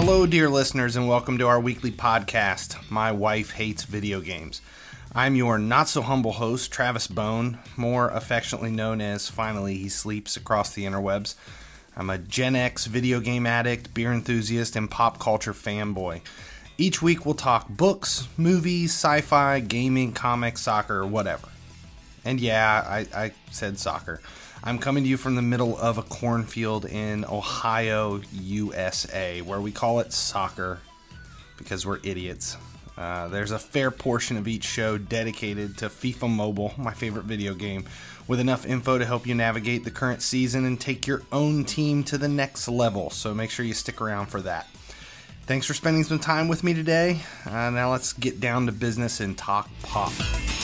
Hello, dear listeners, and welcome to our weekly podcast, My Wife Hates Video Games. I'm your not-so-humble host, Travis Bone, more affectionately known as Finally He Sleeps across the interwebs. I'm a Gen X video game addict, beer enthusiast, and pop culture fanboy. Each week we'll talk books, movies, sci-fi, gaming, comics, soccer, or whatever. And yeah, I said soccer. I'm coming to you from the middle of a cornfield in Ohio, USA, where we call it soccer because we're idiots. There's a fair portion of each show dedicated to FIFA Mobile, my favorite video game, with enough info to help you navigate the current season and take your own team to the next level, so make sure you stick around for that. Thanks for spending some time with me today. Now let's get down to business and talk pop.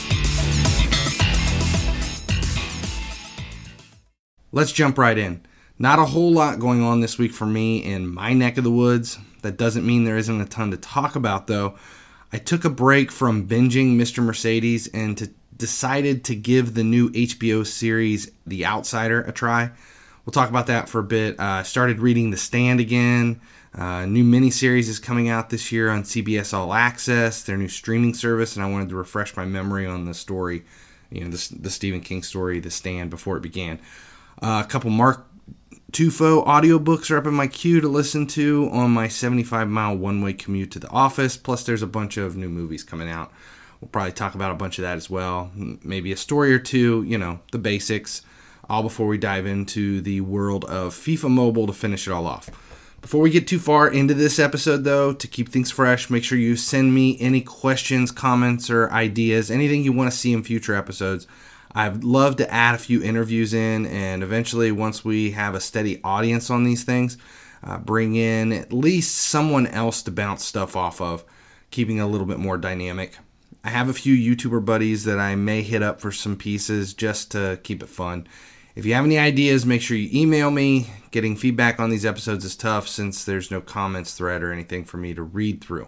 Let's jump right in. Not a whole lot going on this week for me in my neck of the woods. That doesn't mean there isn't a ton to talk about, though. I took a break from binging Mr. Mercedes and decided to give the new HBO series The Outsider a try. We'll talk about that for a bit. Started reading The Stand again. New miniseries is coming out this year on CBS All Access, their new streaming service, and I wanted to refresh my memory on the story, the Stephen King story, The Stand, before it began. A couple Mark Tufo audiobooks are up in my queue to listen to on my 75-mile one-way commute to the office, plus there's a bunch of new movies coming out. We'll probably talk about a bunch of that as well. Maybe a story or two, the basics, all before we dive into the world of FIFA Mobile to finish it all off. Before we get too far into this episode, though, to keep things fresh, make sure you send me any questions, comments, or ideas, anything you want to see in future episodes. I'd love to add a few interviews in, and eventually, once we have a steady audience on these things, bring in at least someone else to bounce stuff off of, keeping it a little bit more dynamic. I have a few YouTuber buddies that I may hit up for some pieces just to keep it fun. If you have any ideas, make sure you email me. Getting feedback on these episodes is tough since there's no comments thread or anything for me to read through.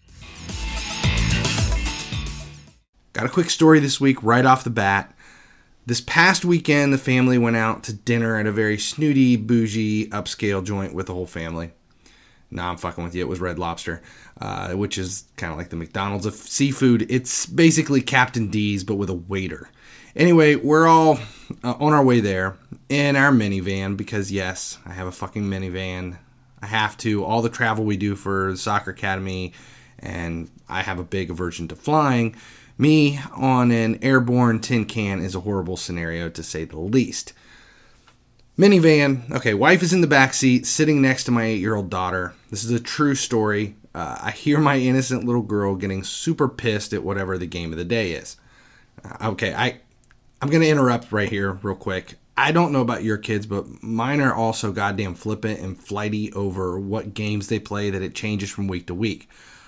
Got a quick story this week right off the bat. This past weekend, the family went out to dinner at a very snooty, bougie, upscale joint with the whole family. Nah, I'm fucking with you. It was Red Lobster, which is kind of like the McDonald's of seafood. It's basically Captain D's, but with a waiter. Anyway, we're all on our way there in our minivan because, yes, I have a fucking minivan. I have to. All the travel we do for the soccer academy, and I have a big aversion to flying. Me on an airborne tin can is a horrible scenario, to say the least. Minivan. Okay, wife is in the back seat, sitting next to my 8-year-old daughter. This is a true story. I hear my innocent little girl getting super pissed at whatever the game of the day is. Okay, I'm going to interrupt right here real quick. I don't know about your kids, but mine are also goddamn flippant and flighty over what games they play that it changes from week to week.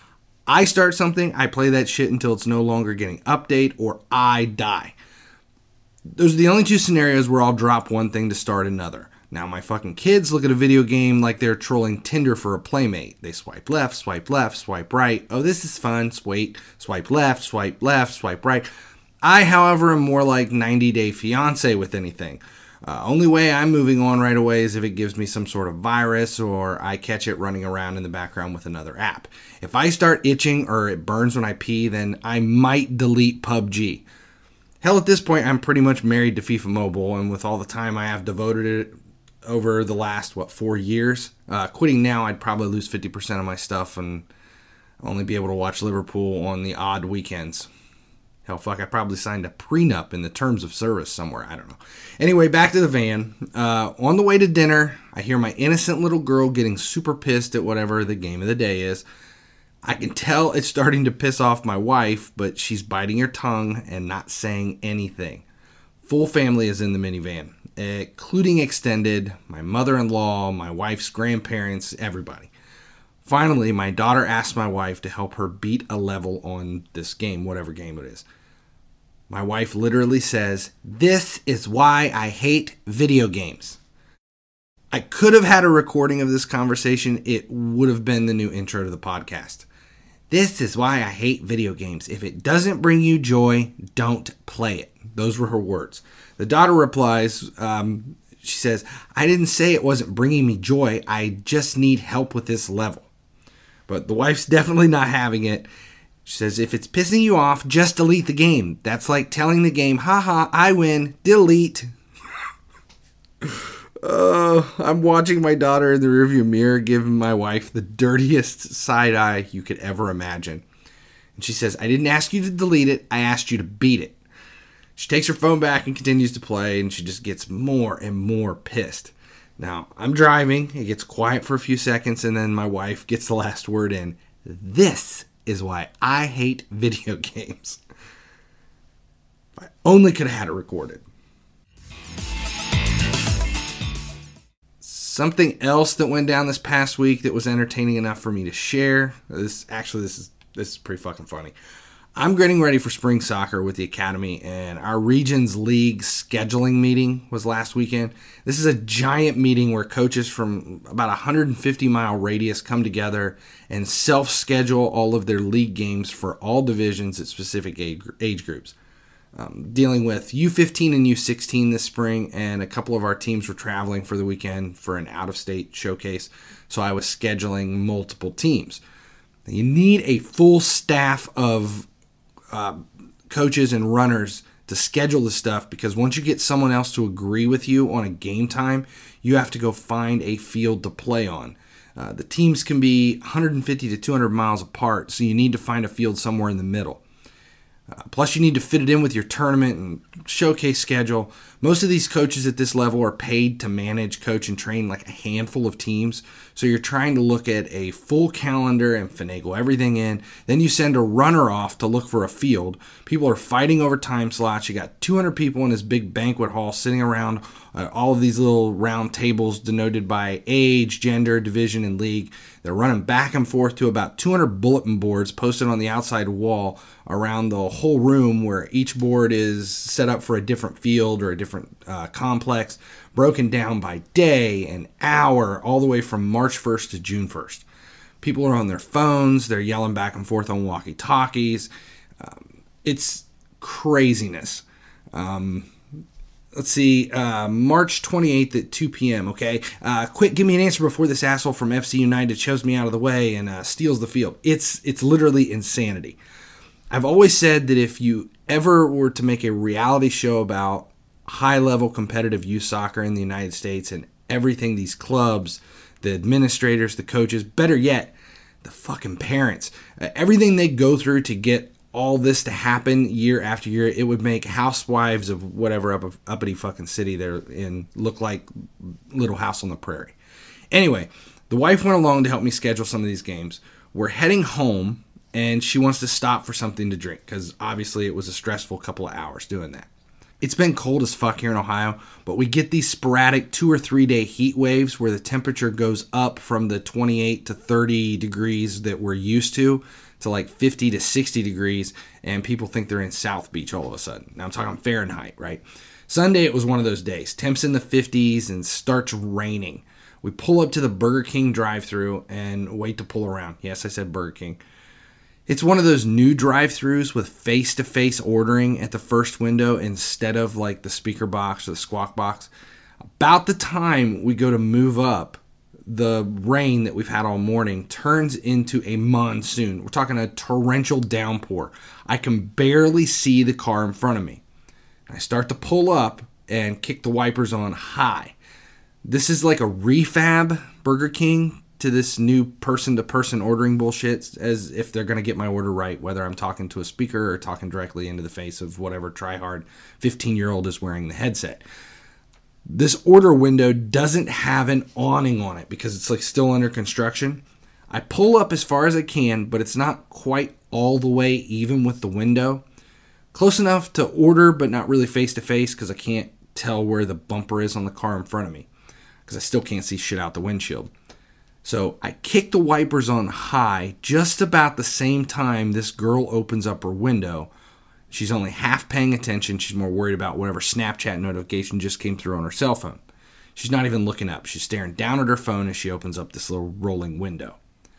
I start something, I play that shit until it's no longer getting update or I die. Those are the only two scenarios where I'll drop one thing to start another. Now my fucking kids look at a video game like they're trolling Tinder for a playmate. They swipe left, swipe right. Oh, this is fun. Swipe left, swipe right. I, however, am more like 90 Day Fiance with anything. Only way I'm moving on right away is if it gives me some sort of virus or I catch it running around in the background with another app. If I start itching or it burns when I pee, then I might delete PUBG. Hell, at this point, I'm pretty much married to FIFA Mobile, and with all the time I have devoted it over the last, 4 years, quitting now, I'd probably lose 50% of my stuff and only be able to watch Liverpool on the odd weekends. Hell, fuck, I probably signed a prenup in the terms of service somewhere. I don't know. Anyway, back to the van. On the way to dinner, I hear my innocent little girl getting super pissed at whatever the game of the day is. I can tell it's starting to piss off my wife, but she's biting her tongue and not saying anything. Full family is in the minivan, including extended, my mother-in-law, my wife's grandparents, everybody. Finally, my daughter asked my wife to help her beat a level on this game, whatever game it is. My wife literally says, "This is why I hate video games." I could have had a recording of this conversation. It would have been the new intro to the podcast. This is why I hate video games. If it doesn't bring you joy, don't play it. Those were her words. The daughter replies, she says, "I didn't say it wasn't bringing me joy. I just need help with this level." But the wife's definitely not having it. She says, if it's pissing you off, just delete the game. That's like telling the game, haha, I win, delete. I'm watching my daughter in the rearview mirror giving my wife the dirtiest side eye you could ever imagine. And she says, I didn't ask you to delete it, I asked you to beat it. She takes her phone back and continues to play, and she just gets more and more pissed. Now, I'm driving, it gets quiet for a few seconds, and then my wife gets the last word in. This is why I hate video games. If I only could have had it recorded. Something else that went down this past week that was entertaining enough for me to share. This is pretty fucking funny. I'm getting ready for spring soccer with the academy, and our region's league scheduling meeting was last weekend. This is a giant meeting where coaches from about a 150-mile radius come together and self-schedule all of their league games for all divisions at specific age groups. Dealing with U15 and U16 this spring, and a couple of our teams were traveling for the weekend for an out-of-state showcase, so I was scheduling multiple teams. You need a full staff of coaches and runners to schedule the stuff, because once you get someone else to agree with you on a game time, you have to go find a field to play on. The teams can be 150 to 200 miles apart, so you need to find a field somewhere in the middle. Plus, you need to fit it in with your tournament and showcase schedule. Most of these coaches at this level are paid to manage, coach, and train like a handful of teams. So you're trying to look at a full calendar and finagle everything in. Then you send a runner off to look for a field. People are fighting over time slots. You got 200 people in this big banquet hall sitting around all of these little round tables denoted by age, gender, division, and league. They're running back and forth to about 200 bulletin boards posted on the outside wall around the whole room, where each board is set up for a different field or a different complex, broken down by day and hour, all the way from March 1st to June 1st. People are on their phones. They're yelling back and forth on walkie-talkies. It's craziness. Let's see, March 28th at 2 p.m., okay? Quick, give me an answer before this asshole from FC United shoves me out of the way and steals the field. It's literally insanity. I've always said that if you ever were to make a reality show about high-level competitive youth soccer in the United States and everything these clubs, the administrators, the coaches, better yet, the fucking parents, everything they go through to get all this to happen year after year, it would make housewives of whatever uppity fucking city they're in look like Little House on the Prairie. Anyway, the wife went along to help me schedule some of these games. We're heading home, and she wants to stop for something to drink, because obviously it was a stressful couple of hours doing that. It's been cold as fuck here in Ohio, but we get these sporadic 2 or 3 day heat waves where the temperature goes up from the 28 to 30 degrees that we're used to like 50 to 60 degrees, and people think they're in South Beach all of a sudden. Now I'm talking Fahrenheit, right? Sunday, it was one of those days. Temps in the 50s and starts raining. We pull up to the Burger King drive-thru and wait to pull around. Yes, I said Burger King. It's one of those new drive-thrus with face-to-face ordering at the first window instead of like the speaker box or the squawk box. About the time we go to move up, the rain that we've had all morning turns into a monsoon. We're talking a torrential downpour. I can barely see the car in front of me. I start to pull up and kick the wipers on high. This is like a refab Burger King to this new person-to-person ordering bullshit, as if they're going to get my order right, whether I'm talking to a speaker or talking directly into the face of whatever tryhard 15-year-old is wearing the headset. This order window doesn't have an awning on it because it's like still under construction. I pull up as far as I can, but it's not quite all the way even with the window. Close enough to order, but not really face to face, because I can't tell where the bumper is on the car in front of me, because I still can't see shit out the windshield. So I kick the wipers on high just about the same time this girl opens up her window. She's only half paying attention. She's more worried about whatever Snapchat notification just came through on her cell phone. She's not even looking up. She's staring down at her phone as she opens up this little rolling window.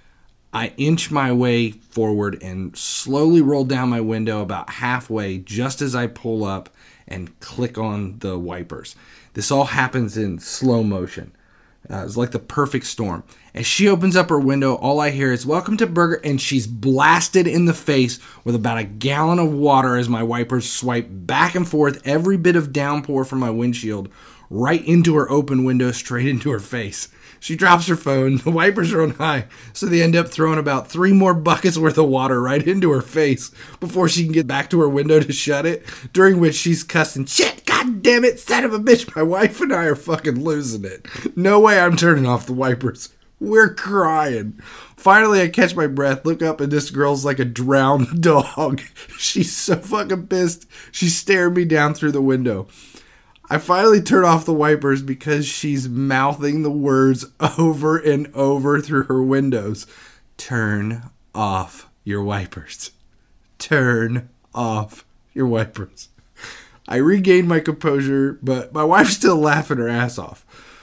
I inch my way forward and slowly roll down my window about halfway just as I pull up and click on the wipers. This all happens in slow motion. It was like the perfect storm. As she opens up her window, all I hear is, "Welcome to Burger," and she's blasted in the face with about a gallon of water as my wipers swipe back and forth every bit of downpour from my windshield right into her open window, straight into her face. She drops her phone, the wipers are on high, so they end up throwing about 3 more buckets worth of water right into her face before she can get back to her window to shut it, during which she's cussing, "Shit, god damn it, son of a bitch, my wife and I are fucking losing it. No way I'm turning off the wipers. We're crying." Finally, I catch my breath, look up, and this girl's like a drowned dog. She's so fucking pissed. She's staring me down through the window. I finally turn off the wipers because she's mouthing the words over and over through her windows. "Turn off your wipers. Turn off your wipers." I regained my composure, but my wife's still laughing her ass off.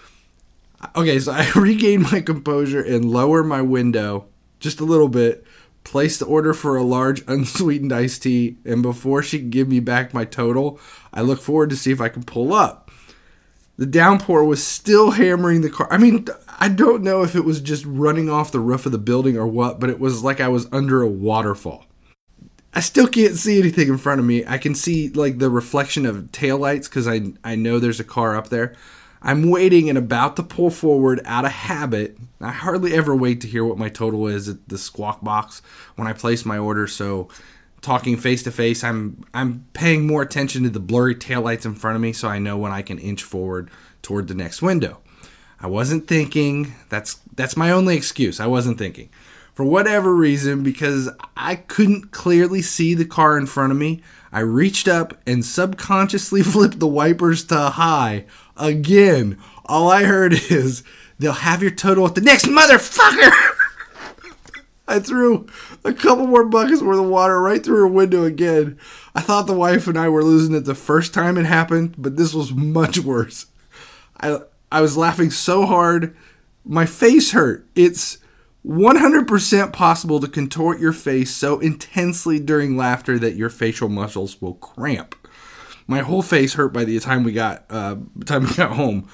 Okay, so I regain my composure and lower my window just a little bit, place the order for a large unsweetened iced tea, and before she can give me back my total, I look forward to see if I can pull up. The downpour was still hammering the car. I mean, I don't know if it was just running off the roof of the building or what, but it was like I was under a waterfall. I still can't see anything in front of me. I can see like the reflection of taillights because I know there's a car up there. I'm waiting and about to pull forward out of habit. I hardly ever wait to hear what my total is at the squawk box when I place my order, so talking face to face, I'm paying more attention to the blurry taillights in front of me so I know when I can inch forward toward the next window. I wasn't thinking. That's my only excuse. I wasn't thinking. For whatever reason, because I couldn't clearly see the car in front of me, I reached up and subconsciously flipped the wipers to high. Again, all I heard is, "They'll have your total at the next motherfucker." I threw a couple more buckets worth of water right through her window again. I thought the wife and I were losing it the first time it happened, but this was much worse. I was laughing so hard, my face hurt. It's 100% possible to contort your face so intensely during laughter that your facial muscles will cramp. My whole face hurt by the time we got home.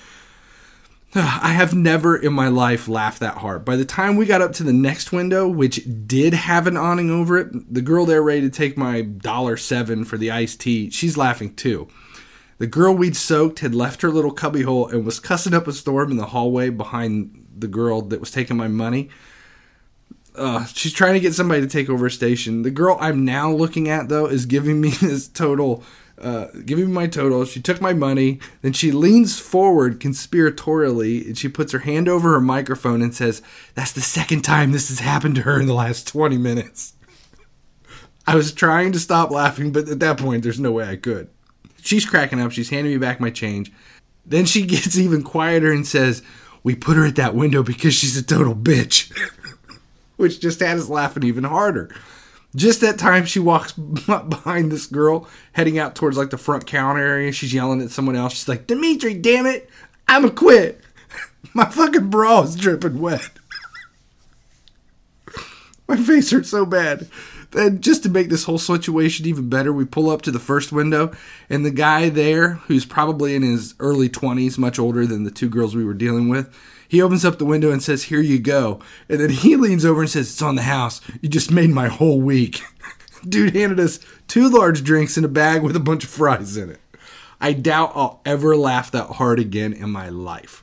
I have never in my life laughed that hard. By the time we got up to the next window, which did have an awning over it, the girl there ready to take my $7 for the iced tea, she's laughing too. The girl we'd soaked had left her little cubbyhole and was cussing up a storm in the hallway behind the girl that was taking my money. She's trying to get somebody to take over a station. The girl I'm now looking at, though, is giving me this total... giving me my total. She took my money. Then she leans forward conspiratorially and she puts her hand over her microphone and says, "That's the second time this has happened to her in the last 20 minutes. I was trying to stop laughing, but at that point, there's no way I could. She's cracking up. She's handing me back my change. Then she gets even quieter and says, "We put her at that window because she's a total bitch." Which just had us laughing even harder. Just that time, she walks behind this girl, heading out towards like the front counter area. She's yelling at someone else. She's like, "Dimitri, damn it, I'ma quit. My fucking bra is dripping wet." My face hurts so bad. Then, just to make this whole situation even better, we pull up to the first window, and the guy there, who's probably in his early 20s, much older than the 2 girls we were dealing with, he opens up the window and says, "Here you go." And then he leans over and says, "It's on the house. You just made my whole week." Dude handed us 2 large drinks in a bag with a bunch of fries in it. I doubt I'll ever laugh that hard again in my life.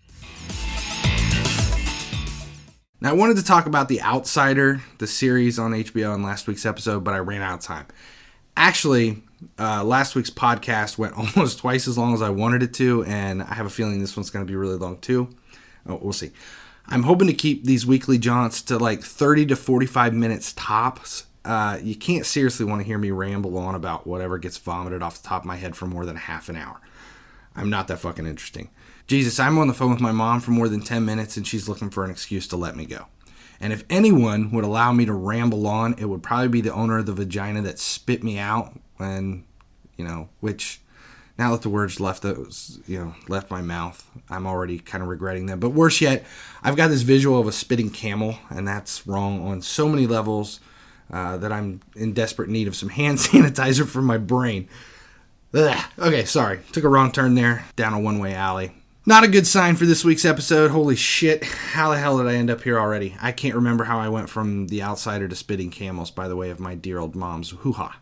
Now, I wanted to talk about The Outsider, the series on HBO in last week's episode, but I ran out of time. Actually, last week's podcast went almost twice as long as I wanted it to, and I have a feeling this one's going to be really long too. We'll see. I'm hoping to keep these weekly jaunts to like 30 to 45 minutes tops. You can't seriously want to hear me ramble on about whatever gets vomited off the top of my head for more than half an hour. I'm not that fucking interesting. Jesus, I'm on the phone with my mom for more than 10 minutes and she's looking for an excuse to let me go. And if anyone would allow me to ramble on, it would probably be the owner of the vagina that spit me out when, which... Now that the words left my mouth, I'm already kind of regretting them. But worse yet, I've got this visual of a spitting camel, and that's wrong on so many levels that I'm in desperate need of some hand sanitizer for my brain. Ugh. Okay, sorry. Took a wrong turn there, down a one-way alley. Not a good sign for this week's episode. Holy shit. How the hell did I end up here already? I can't remember how I went from The Outsider to Spitting Camels by the way of my dear old mom's hoo-ha.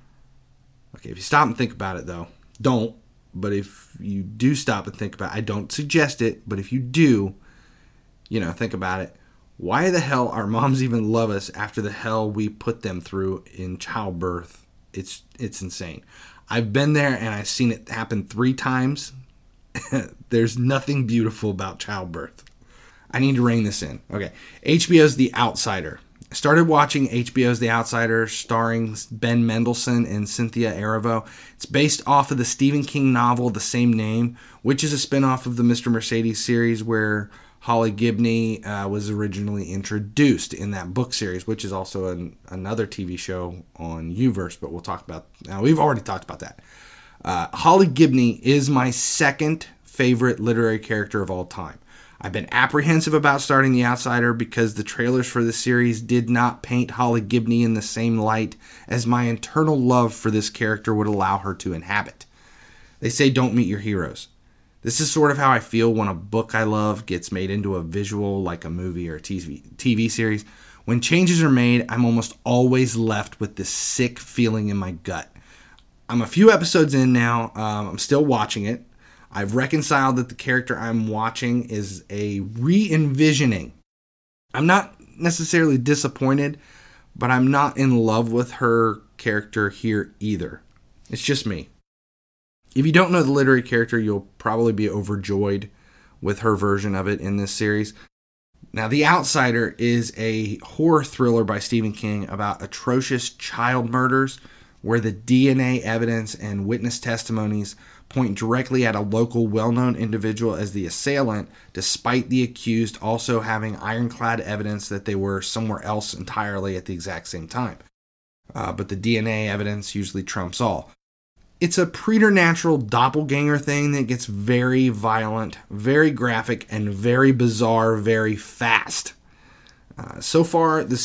Okay, if you stop and think about it, though, don't. But if you do stop and think about it, I don't suggest it, but if you do, think about it. Why the hell our moms even love us after the hell we put them through in childbirth? It's insane. I've been there and I've seen it happen 3 times. There's nothing beautiful about childbirth. I need to rein this in. Okay, HBO's The Outsider. I started watching HBO's The Outsider starring Ben Mendelsohn and Cynthia Erivo. It's based off of the Stephen King novel The Same Name, which is a spinoff of the Mr. Mercedes series where Holly Gibney was originally introduced in that book series, which is also another TV show on Uverse, but we'll talk about... we've already talked about that. Holly Gibney is my second favorite literary character of all time. I've been apprehensive about starting The Outsider because the trailers for the series did not paint Holly Gibney in the same light as my internal love for this character would allow her to inhabit. They say don't meet your heroes. This is sort of how I feel when a book I love gets made into a visual like a movie or a TV series. When changes are made, I'm almost always left with this sick feeling in my gut. I'm a few episodes in now. I'm still watching it. I've reconciled that the character I'm watching is a re-envisioning. I'm not necessarily disappointed, but I'm not in love with her character here either. It's just me. If you don't know the literary character, you'll probably be overjoyed with her version of it in this series. Now, The Outsider is a horror thriller by Stephen King about atrocious child murders where the DNA evidence and witness testimonies point directly at a local well-known individual as the assailant, despite the accused also having ironclad evidence that they were somewhere else entirely at the exact same time. But the DNA evidence usually trumps all. It's a preternatural doppelganger thing that gets very violent, very graphic, and very bizarre very fast. So far, the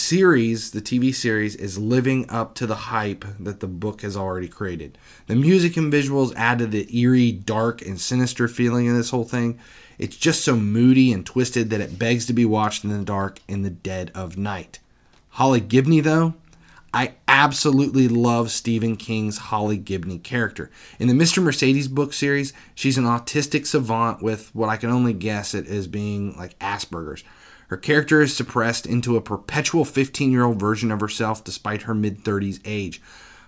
TV series, is living up to the hype that the book has already created. The music and visuals add to the eerie, dark, and sinister feeling of this whole thing. It's just so moody and twisted that it begs to be watched in the dark in the dead of night. Holly Gibney, though? I absolutely love Stephen King's Holly Gibney character. In the Mr. Mercedes book series, she's an autistic savant with what I can only guess it as being like Asperger's. Her character is suppressed into a perpetual 15-year-old version of herself despite her mid-30s age.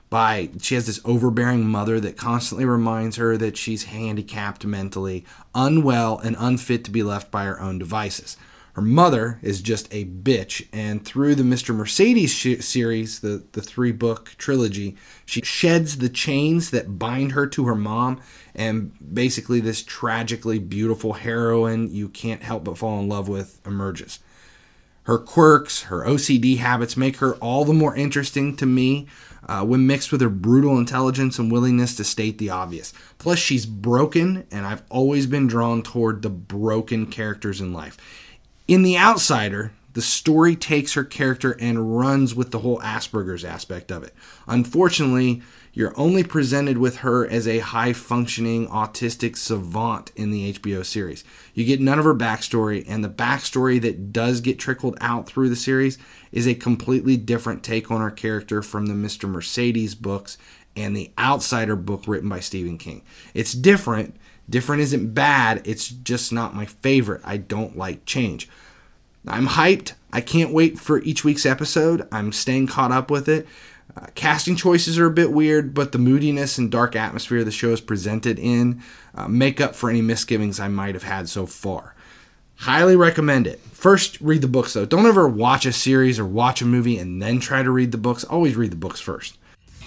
She has this overbearing mother that constantly reminds her that she's handicapped mentally, unwell, and unfit to be left by her own devices. Her mother is just a bitch, and through the Mr. Mercedes series, the 3-book trilogy, she sheds the chains that bind her to her mom, and basically this tragically beautiful heroine you can't help but fall in love with emerges. Her quirks, her OCD habits make her all the more interesting to me when mixed with her brutal intelligence and willingness to state the obvious. Plus, she's broken, and I've always been drawn toward the broken characters in life. In The Outsider, the story takes her character and runs with the whole Asperger's aspect of it. Unfortunately, you're only presented with her as a high-functioning autistic savant in the HBO series. You get none of her backstory, and the backstory that does get trickled out through the series is a completely different take on her character from the Mr. Mercedes books and the Outsider book written by Stephen King. It's different. Different isn't bad, it's just not my favorite. I don't like change. I'm hyped. I can't wait for each week's episode. I'm staying caught up with it. Casting choices are a bit weird, but the moodiness and dark atmosphere the show is presented in make up for any misgivings I might have had so far. Highly recommend it. First, read the books though. Don't ever watch a series or watch a movie and then try to read the books. Always read the books first.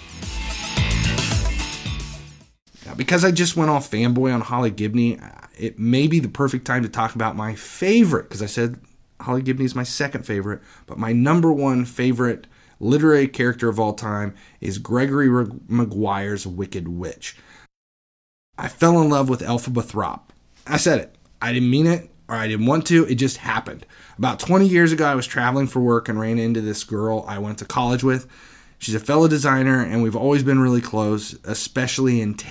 Because I just went off fanboy on Holly Gibney, it may be the perfect time to talk about my favorite, because I said Holly Gibney is my second favorite, but my number one favorite literary character of all time is Gregory Maguire's Wicked Witch. I fell in love with Elphaba Thropp. I said it. I didn't mean it, or I didn't want to. It just happened. About 20 years ago, I was traveling for work and ran into this girl I went to college with. She's a fellow designer, and we've always been really close, especially in taste.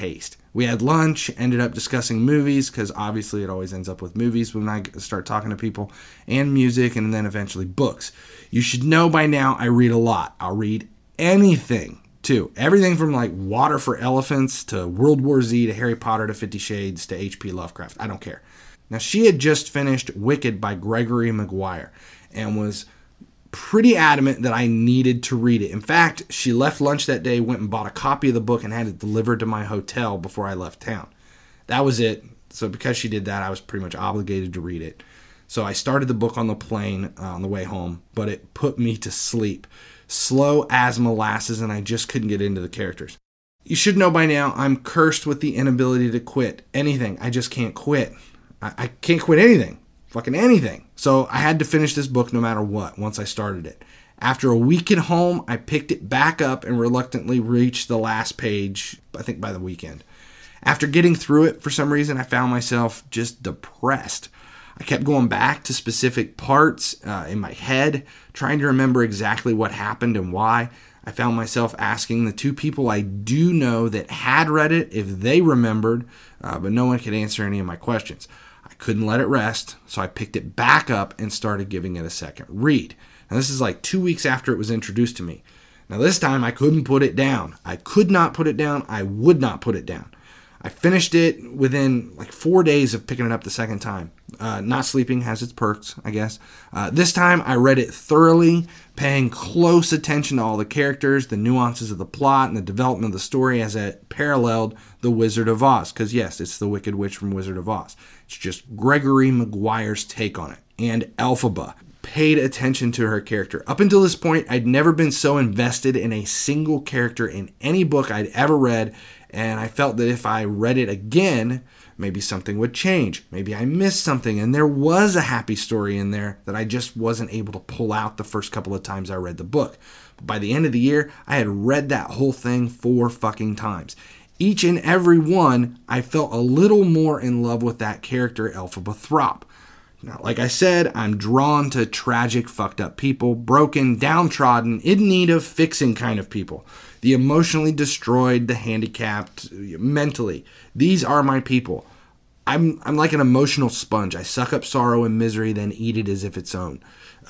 We had lunch, ended up discussing movies, because obviously it always ends up with movies when I start talking to people, and music, and then eventually books. You should know by now I read a lot. I'll read anything, too. Everything from like Water for Elephants to World War Z to Harry Potter to 50 Shades to H.P. Lovecraft. I don't care. Now, she had just finished Wicked by Gregory Maguire and was pretty adamant that I needed to read it. In fact, she left lunch that day, went and bought a copy of the book, and had it delivered to my hotel before I left town. That was it. So because she did that, I was pretty much obligated to read it. So I started the book on the plane on the way home, but it put me to sleep. Slow as molasses, and I just couldn't get into the characters. You should know by now, I'm cursed with the inability to quit anything. I just can't quit. I can't quit anything. Fucking anything. So I had to finish this book no matter what once I started it. After a week at home, I picked it back up and reluctantly reached the last page, I think by the weekend. After getting through it, for some reason, I found myself just depressed. I kept going back to specific parts in my head, trying to remember exactly what happened and why. I found myself asking the two people I do know that had read it if they remembered, but no one could answer any of my questions. I couldn't let it rest, so I picked it back up and started giving it a second read. Now, this is like 2 weeks after it was introduced to me. Now, this time I couldn't put it down. I could not put it down. I would not put it down. I finished it within like 4 days of picking it up the second time. Not sleeping has its perks, I guess. This time I read it thoroughly, paying close attention to all the characters, the nuances of the plot, and the development of the story as it paralleled The Wizard of Oz. Because yes, it's the Wicked Witch from Wizard of Oz. It's just Gregory Maguire's take on it. And Elphaba. Paid attention to her character. Up until this point, I'd never been so invested in a single character in any book I'd ever read, and I felt that if I read it again, maybe something would change. Maybe I missed something, and there was a happy story in there that I just wasn't able to pull out the first couple of times I read the book. But by the end of the year, I had read that whole thing 4 fucking times. Each and every one, I felt a little more in love with that character, Elphaba Throp. Now, like I said, I'm drawn to tragic, fucked up people, broken, downtrodden, in need of fixing kind of people. The emotionally destroyed, the handicapped, mentally. These are my people. I'm like an emotional sponge. I suck up sorrow and misery, then eat it as if it's own.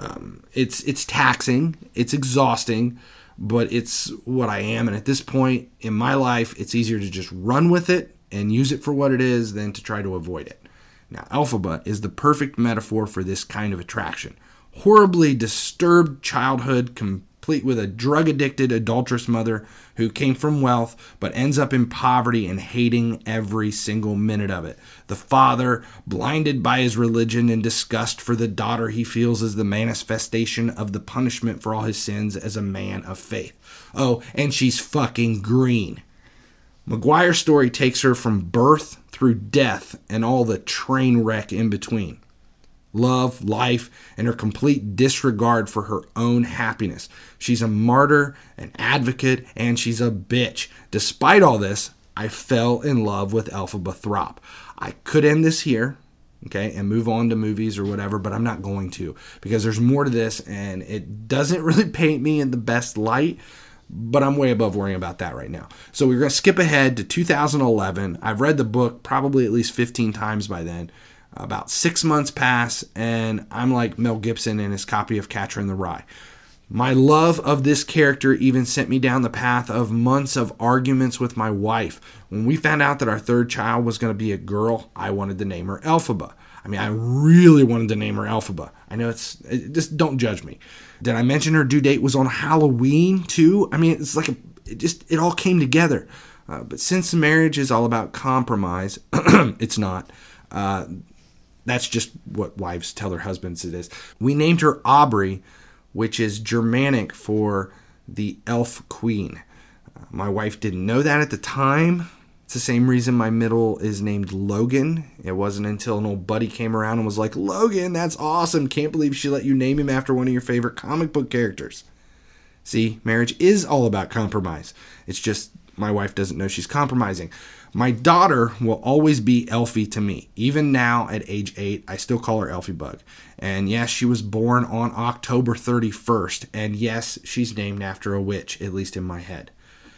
It's taxing, it's exhausting, but it's what I am. And at this point in my life, it's easier to just run with it and use it for what it is than to try to avoid it. Now, Elphaba is the perfect metaphor for this kind of attraction. Horribly disturbed childhood, complete with a drug-addicted, adulterous mother who came from wealth but ends up in poverty and hating every single minute of it. The father, blinded by his religion and disgust for the daughter he feels is the manifestation of the punishment for all his sins as a man of faith. Oh, and she's fucking green. Maguire's story takes her from birth through death and all the train wreck in between. Love, life, and her complete disregard for her own happiness. She's a martyr, an advocate, and she's a bitch. Despite all this, I fell in love with Elphaba Throp. I could end this here, okay, and move on to movies or whatever, but I'm not going to because there's more to this, and it doesn't really paint me in the best light. But I'm way above worrying about that right now. So we're going to skip ahead to 2011. I've read the book probably at least 15 times by then. About 6 months pass, and I'm like Mel Gibson in his copy of Catcher in the Rye. My love of this character even sent me down the path of months of arguments with my wife. When we found out that our third child was going to be a girl, I wanted to name her Elphaba. I mean, I really wanted to name her Elphaba. I know just don't judge me. Did I mention her due date was on Halloween too? I mean, it's like it all came together. But since marriage is all about compromise, it's not. That's just what wives tell their husbands it is. We named her Aubrey, which is Germanic for the elf queen. My wife didn't know that at the time. It's the same reason my middle is named Logan. It wasn't until an old buddy came around and was like, Logan, that's awesome. Can't believe she let you name him after one of your favorite comic book characters. See, marriage is all about compromise. It's just my wife doesn't know she's compromising. My daughter will always be Elfie to me. Even now at age 8, I still call her Elphybug. And yes, she was born on October 31st. And yes, she's named after a witch, at least in my head.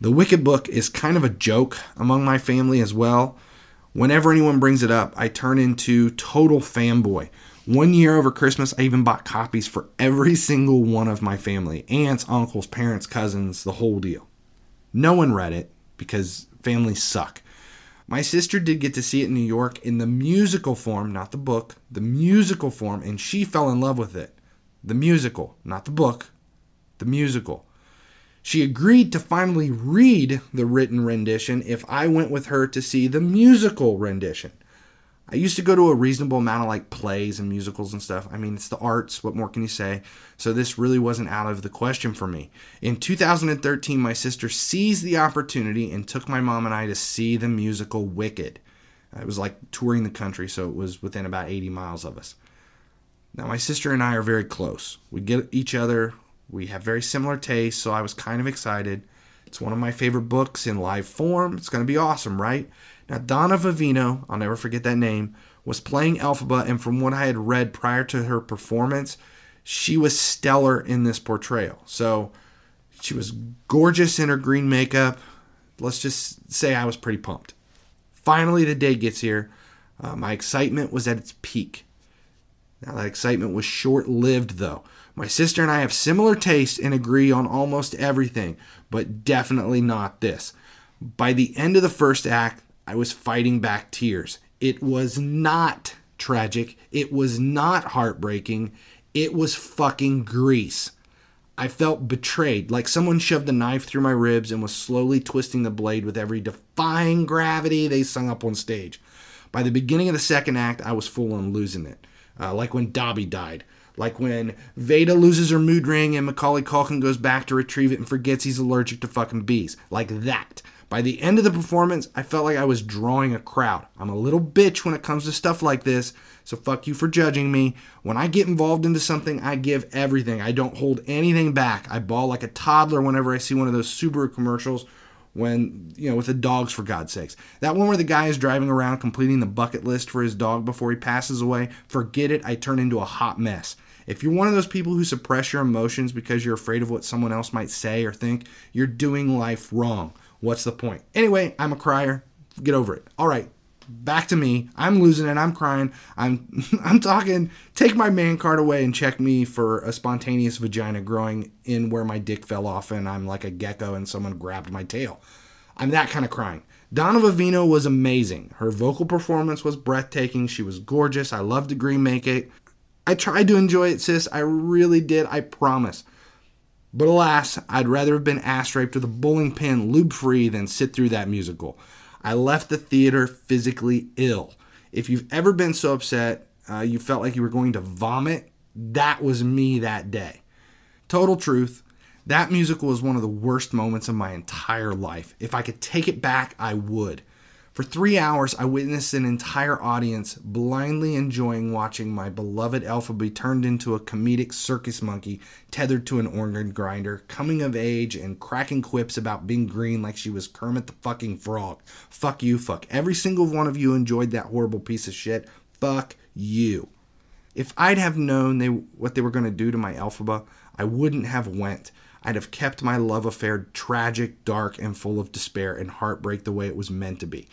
The Wicked book is kind of a joke among my family as well. Whenever anyone brings it up, I turn into total fanboy. One year over Christmas, I even bought copies for every single one of my family. Aunts, uncles, parents, cousins, the whole deal. No one read it because families suck. My sister did get to see it in New York in the musical form, not the book, the musical form, and she fell in love with it. The musical, not the book, the musical. She agreed to finally read the written rendition if I went with her to see the musical rendition. I used to go to a reasonable amount of like plays and musicals and stuff. I mean, it's the arts. What more can you say? So this really wasn't out of the question for me. In 2013, my sister seized the opportunity and took my mom and I to see the musical Wicked. It was like touring the country, so it was within about 80 miles of us. Now, my sister and I are very close. We get each other. We have very similar tastes, so I was kind of excited. It's one of my favorite books in live form. It's going to be awesome, right? Now, Donna Vivino, I'll never forget that name, was playing Elphaba, and from what I had read prior to her performance, she was stellar in this portrayal. So she was gorgeous in her green makeup. Let's just say I was pretty pumped. Finally, the day gets here. My excitement was at its peak. Now, that excitement was short-lived, though. My sister and I have similar tastes and agree on almost everything, but definitely not this. By the end of the first act, I was fighting back tears. It was not tragic. It was not heartbreaking. It was fucking Grease. I felt betrayed, like someone shoved a knife through my ribs and was slowly twisting the blade with every defying gravity they sung up on stage. By the beginning of the second act, I was full on losing it. Like when Dobby died. Like when Veda loses her mood ring and Macaulay Culkin goes back to retrieve it and forgets he's allergic to fucking bees. Like that. By the end of the performance, I felt like I was drawing a crowd. I'm a little bitch when it comes to stuff like this, so fuck you for judging me. When I get involved into something, I give everything. I don't hold anything back. I bawl like a toddler whenever I see one of those Subaru commercials when, with the dogs, for God's sakes. That one where the guy is driving around completing the bucket list for his dog before he passes away, forget it, I turn into a hot mess. If you're one of those people who suppress your emotions because you're afraid of what someone else might say or think, you're doing life wrong. What's the point? Anyway, I'm a crier. Get over it. All right, back to me. I'm losing it. I'm crying. I'm talking, take my man card away and check me for a spontaneous vagina growing in where my dick fell off and I'm like a gecko and someone grabbed my tail. I'm that kind of crying. Donna Vivino was amazing. Her vocal performance was breathtaking. She was gorgeous. I loved the green makeup. I tried to enjoy it, sis. I really did. I promise. But alas, I'd rather have been ass raped with a bowling pin lube-free than sit through that musical. I left the theater physically ill. If you've ever been so upset you felt like you were going to vomit, that was me that day. Total truth, that musical was one of the worst moments of my entire life. If I could take it back, I would. For 3 hours, I witnessed an entire audience blindly enjoying watching my beloved Elphaba be turned into a comedic circus monkey tethered to an organ grinder, coming of age and cracking quips about being green like she was Kermit the fucking Frog. Fuck you, fuck every single one of you enjoyed that horrible piece of shit. Fuck you. If I'd have known what they were going to do to my Elphaba, I wouldn't have went. I'd have kept my love affair tragic, dark, and full of despair and heartbreak the way it was meant to be.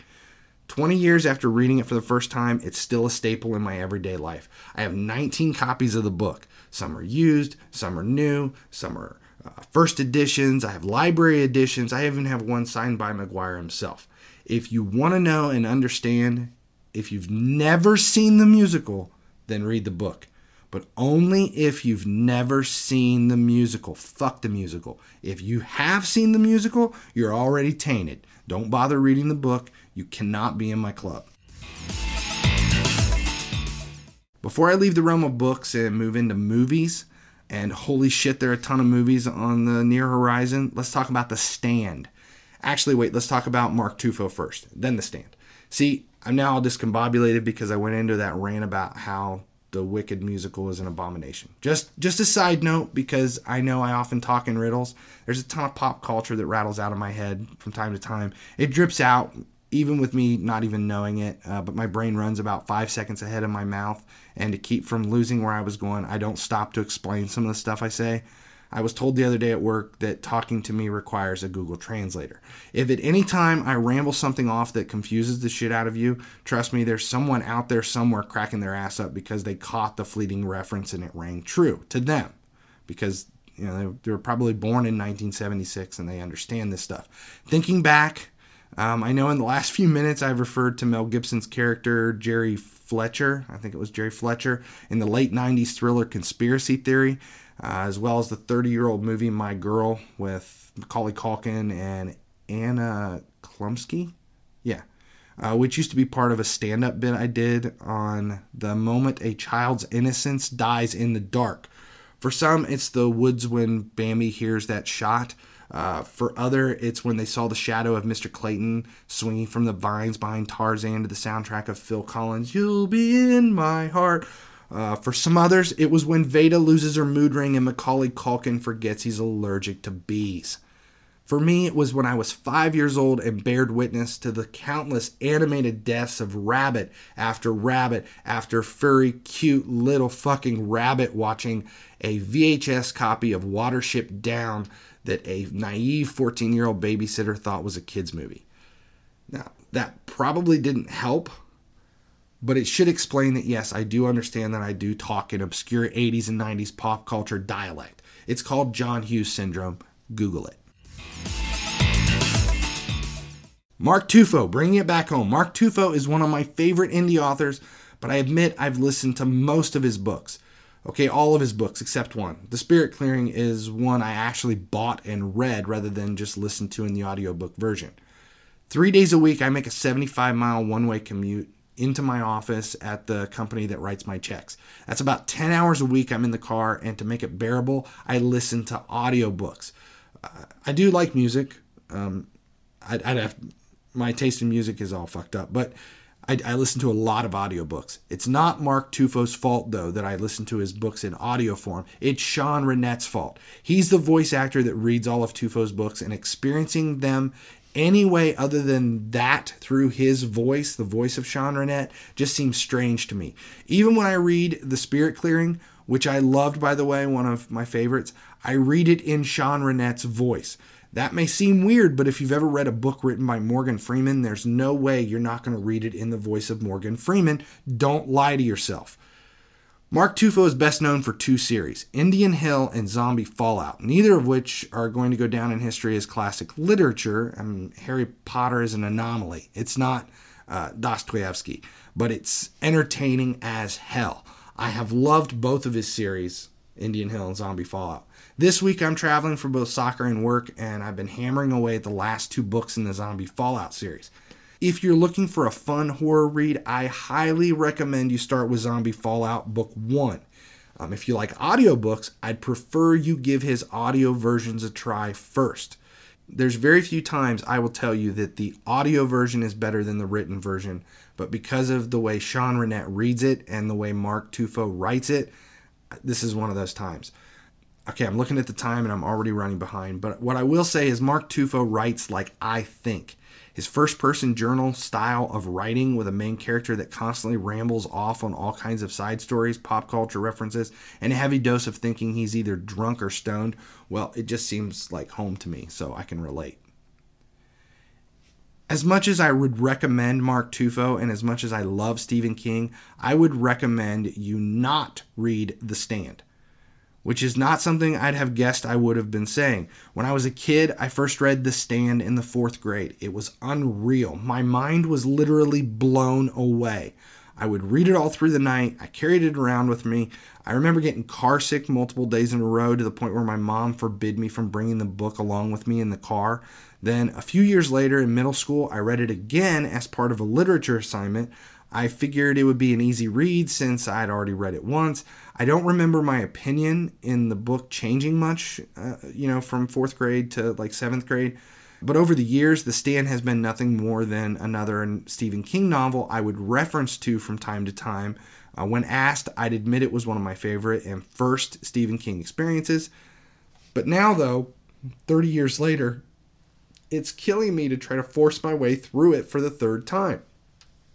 20 years after reading it for the first time, it's still a staple in my everyday life. I have 19 copies of the book. Some are used, some are new, some are first editions. I have library editions. I even have one signed by Maguire himself. If you want to know and understand, if you've never seen the musical, then read the book. But only if you've never seen the musical. Fuck the musical. If you have seen the musical, you're already tainted. Don't bother reading the book. You cannot be in my club. Before I leave the realm of books and move into movies, and holy shit, there are a ton of movies on the near horizon, let's talk about The Stand. Actually, wait, let's talk about Mark Tufo first, then The Stand. See, I'm now all discombobulated because I went into that rant about how the Wicked musical is an abomination. Just a side note, because I know I often talk in riddles. There's a ton of pop culture that rattles out of my head from time to time. It drips out, even with me not even knowing it, but my brain runs about 5 seconds ahead of my mouth, and to keep from losing where I was going, I don't stop to explain some of the stuff I say. I was told the other day at work that talking to me requires a Google Translator. If at any time I ramble something off that confuses the shit out of you, trust me, there's someone out there somewhere cracking their ass up because they caught the fleeting reference and it rang true to them. Because they were probably born in 1976 and they understand this stuff. Thinking back, I know in the last few minutes I've referred to Mel Gibson's character, Jerry Fletcher, I think it was Jerry Fletcher, in the late 90s thriller Conspiracy Theory, as well as the 30-year-old movie My Girl with Macaulay Culkin and Anna Chlumsky, which used to be part of a stand-up bit I did on the moment a child's innocence dies in the dark. For some, it's the woods when Bambi hears that shot. For other, it's when they saw the shadow of Mr. Clayton swinging from the vines behind Tarzan to the soundtrack of Phil Collins' You'll Be in My Heart. For some others, it was when Veda loses her mood ring and Macaulay Culkin forgets he's allergic to bees. For me, it was when I was 5 years old and bared witness to the countless animated deaths of rabbit after furry, cute little fucking rabbit watching a VHS copy of Watership Down that a naive 14-year-old babysitter thought was a kid's movie. Now, that probably didn't help, but it should explain that, yes, I do understand that I do talk in obscure 80s and 90s pop culture dialect. It's called John Hughes syndrome. Google it. Mark Tufo, bringing it back home. Mark Tufo is one of my favorite indie authors, but I admit I've listened to most of his books. Okay, all of his books except one. The Spirit Clearing is one I actually bought and read rather than just listened to in the audiobook version. 3 days a week, I make a 75-mile one-way commute into my office at the company that writes my checks. That's about 10 hours a week I'm in the car, and to make it bearable, I listen to audiobooks. I do like music. My taste in music is all fucked up, but I listen to a lot of audiobooks. It's not Mark Tufo's fault, though, that I listen to his books in audio form. It's Sean Rennett's fault. He's the voice actor that reads all of Tufo's books, and experiencing them any way other than that through his voice, the voice of Sean Rennett, just seems strange to me. Even when I read The Spirit Clearing, which I loved, by the way, one of my favorites, I read it in Sean Rennett's voice. That may seem weird, but if you've ever read a book written by Morgan Freeman, there's no way you're not going to read it in the voice of Morgan Freeman. Don't lie to yourself. Mark Tufo is best known for two series, Indian Hill and Zombie Fallout, neither of which are going to go down in history as classic literature. Harry Potter is an anomaly. It's not Dostoevsky, but it's entertaining as hell. I have loved both of his series, Indian Hill and Zombie Fallout. This week I'm traveling for both soccer and work, and I've been hammering away at the last two books in the Zombie Fallout series. If you're looking for a fun horror read, I highly recommend you start with Zombie Fallout Book 1. If you like audiobooks, I'd prefer you give his audio versions a try first. There's very few times I will tell you that the audio version is better than the written version, but because of the way Sean Rennett reads it and the way Mark Tufo writes it, this is one of those times. Okay, I'm looking at the time and I'm already running behind, but what I will say is Mark Tufo writes like I think. His first-person journal style of writing with a main character that constantly rambles off on all kinds of side stories, pop culture references, and a heavy dose of thinking he's either drunk or stoned, well, it just seems like home to me, so I can relate. As much as I would recommend Mark Tufo and as much as I love Stephen King, I would recommend you not read The Stand, which is not something I'd have guessed I would have been saying. When I was a kid, I first read The Stand in the 4th grade. It was unreal. My mind was literally blown away. I would read it all through the night. I carried it around with me. I remember getting car sick multiple days in a row to the point where my mom forbid me from bringing the book along with me in the car. Then a few years later in middle school, I read it again as part of a literature assignment. I figured it would be an easy read since I'd already read it once. I don't remember my opinion in the book changing much, from 4th grade to like 7th grade. But over the years, The Stand has been nothing more than another Stephen King novel I would reference to from time to time. When asked, I'd admit it was one of my favorite and first Stephen King experiences. But now, though, 30 years later, it's killing me to try to force my way through it for the third time.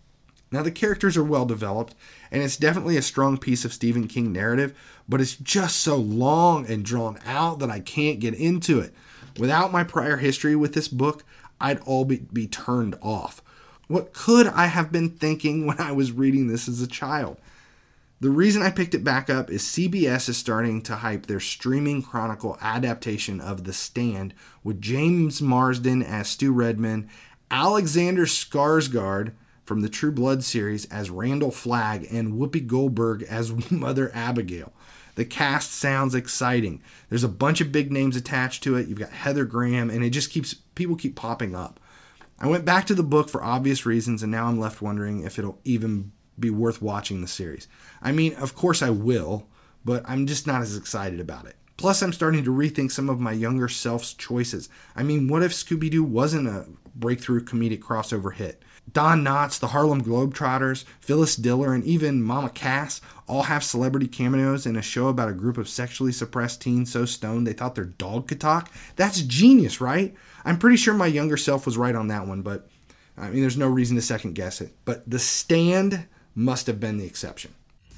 Now, the characters are well developed, and it's definitely a strong piece of Stephen King narrative, but it's just so long and drawn out that I can't get into it. Without my prior history with this book, I'd all be turned off. What could I have been thinking when I was reading this as a child? The reason I picked it back up is CBS is starting to hype their streaming chronicle adaptation of The Stand with James Marsden as Stu Redman, Alexander Skarsgård from the True Blood series as Randall Flagg, and Whoopi Goldberg as Mother Abigail. The cast sounds exciting. There's a bunch of big names attached to it. You've got Heather Graham, and it just people keep popping up. I went back to the book for obvious reasons, and now I'm left wondering if it'll even be worth watching the series. I mean, of course I will, but I'm just not as excited about it. Plus, I'm starting to rethink some of my younger self's choices. I mean, what if Scooby-Doo wasn't a breakthrough comedic crossover hit? Don Knotts, the Harlem Globetrotters, Phyllis Diller, and even Mama Cass all have celebrity cameos in a show about a group of sexually suppressed teens so stoned they thought their dog could talk. That's genius, right? I'm pretty sure my younger self was right on that one, but I mean, there's no reason to second guess it. But The Stand must have been the exception.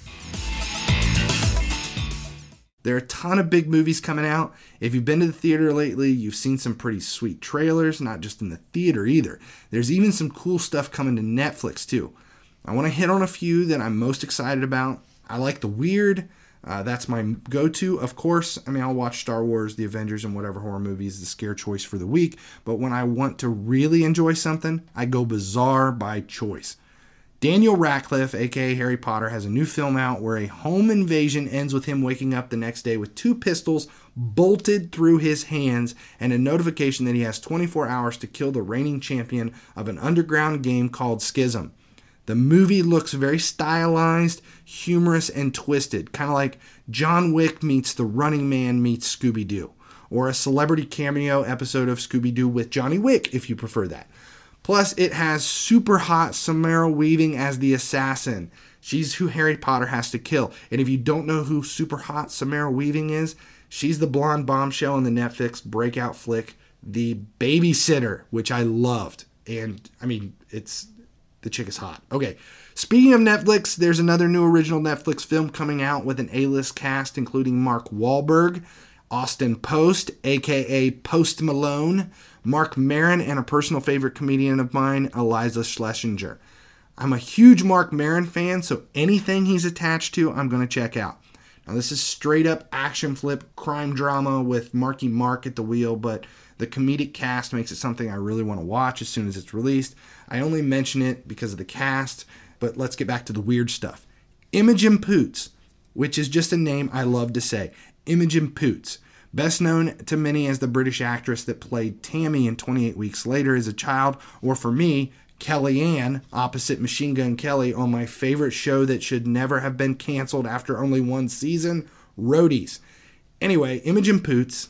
There are a ton of big movies coming out. If you've been to the theater lately, you've seen some pretty sweet trailers, not just in the theater either. There's even some cool stuff coming to Netflix too. I want to hit on a few that I'm most excited about. I like The Weird. That's my go-to. Of course, I mean, I'll watch Star Wars, The Avengers, and whatever horror movie is the scare choice for the week. But when I want to really enjoy something, I go bizarre by choice. Daniel Radcliffe, aka Harry Potter, has a new film out where a home invasion ends with him waking up the next day with 2 pistols bolted through his hands and a notification that he has 24 hours to kill the reigning champion of an underground game called Schism. The movie looks very stylized, humorous, and twisted, kind of like John Wick meets The Running Man meets Scooby-Doo, or a celebrity cameo episode of Scooby-Doo with Johnny Wick, if you prefer that. Plus, it has super hot Samara Weaving as the assassin. She's who Harry Potter has to kill. And if you don't know who super hot Samara Weaving is, she's the blonde bombshell in the Netflix breakout flick, The Babysitter, which I loved. And, I mean, the chick is hot. Okay, speaking of Netflix, there's another new original Netflix film coming out with an A-list cast, including Mark Wahlberg, Austin Post, a.k.a. Post Malone, Mark Maron, and a personal favorite comedian of mine, Iliza Schlesinger. I'm a huge Mark Maron fan, so anything he's attached to, I'm going to check out. Now, this is straight up action flip crime drama with Marky Mark at the wheel, but the comedic cast makes it something I really want to watch as soon as it's released. I only mention it because of the cast, but let's get back to the weird stuff. Imogen Poots, which is just a name I love to say. Imogen Poots. Best known to many as the British actress that played Tammy in 28 Weeks Later as a child, or for me, Kellyanne, opposite Machine Gun Kelly on my favorite show that should never have been canceled after only 1 season, Roadies. Anyway, Imogen Poots.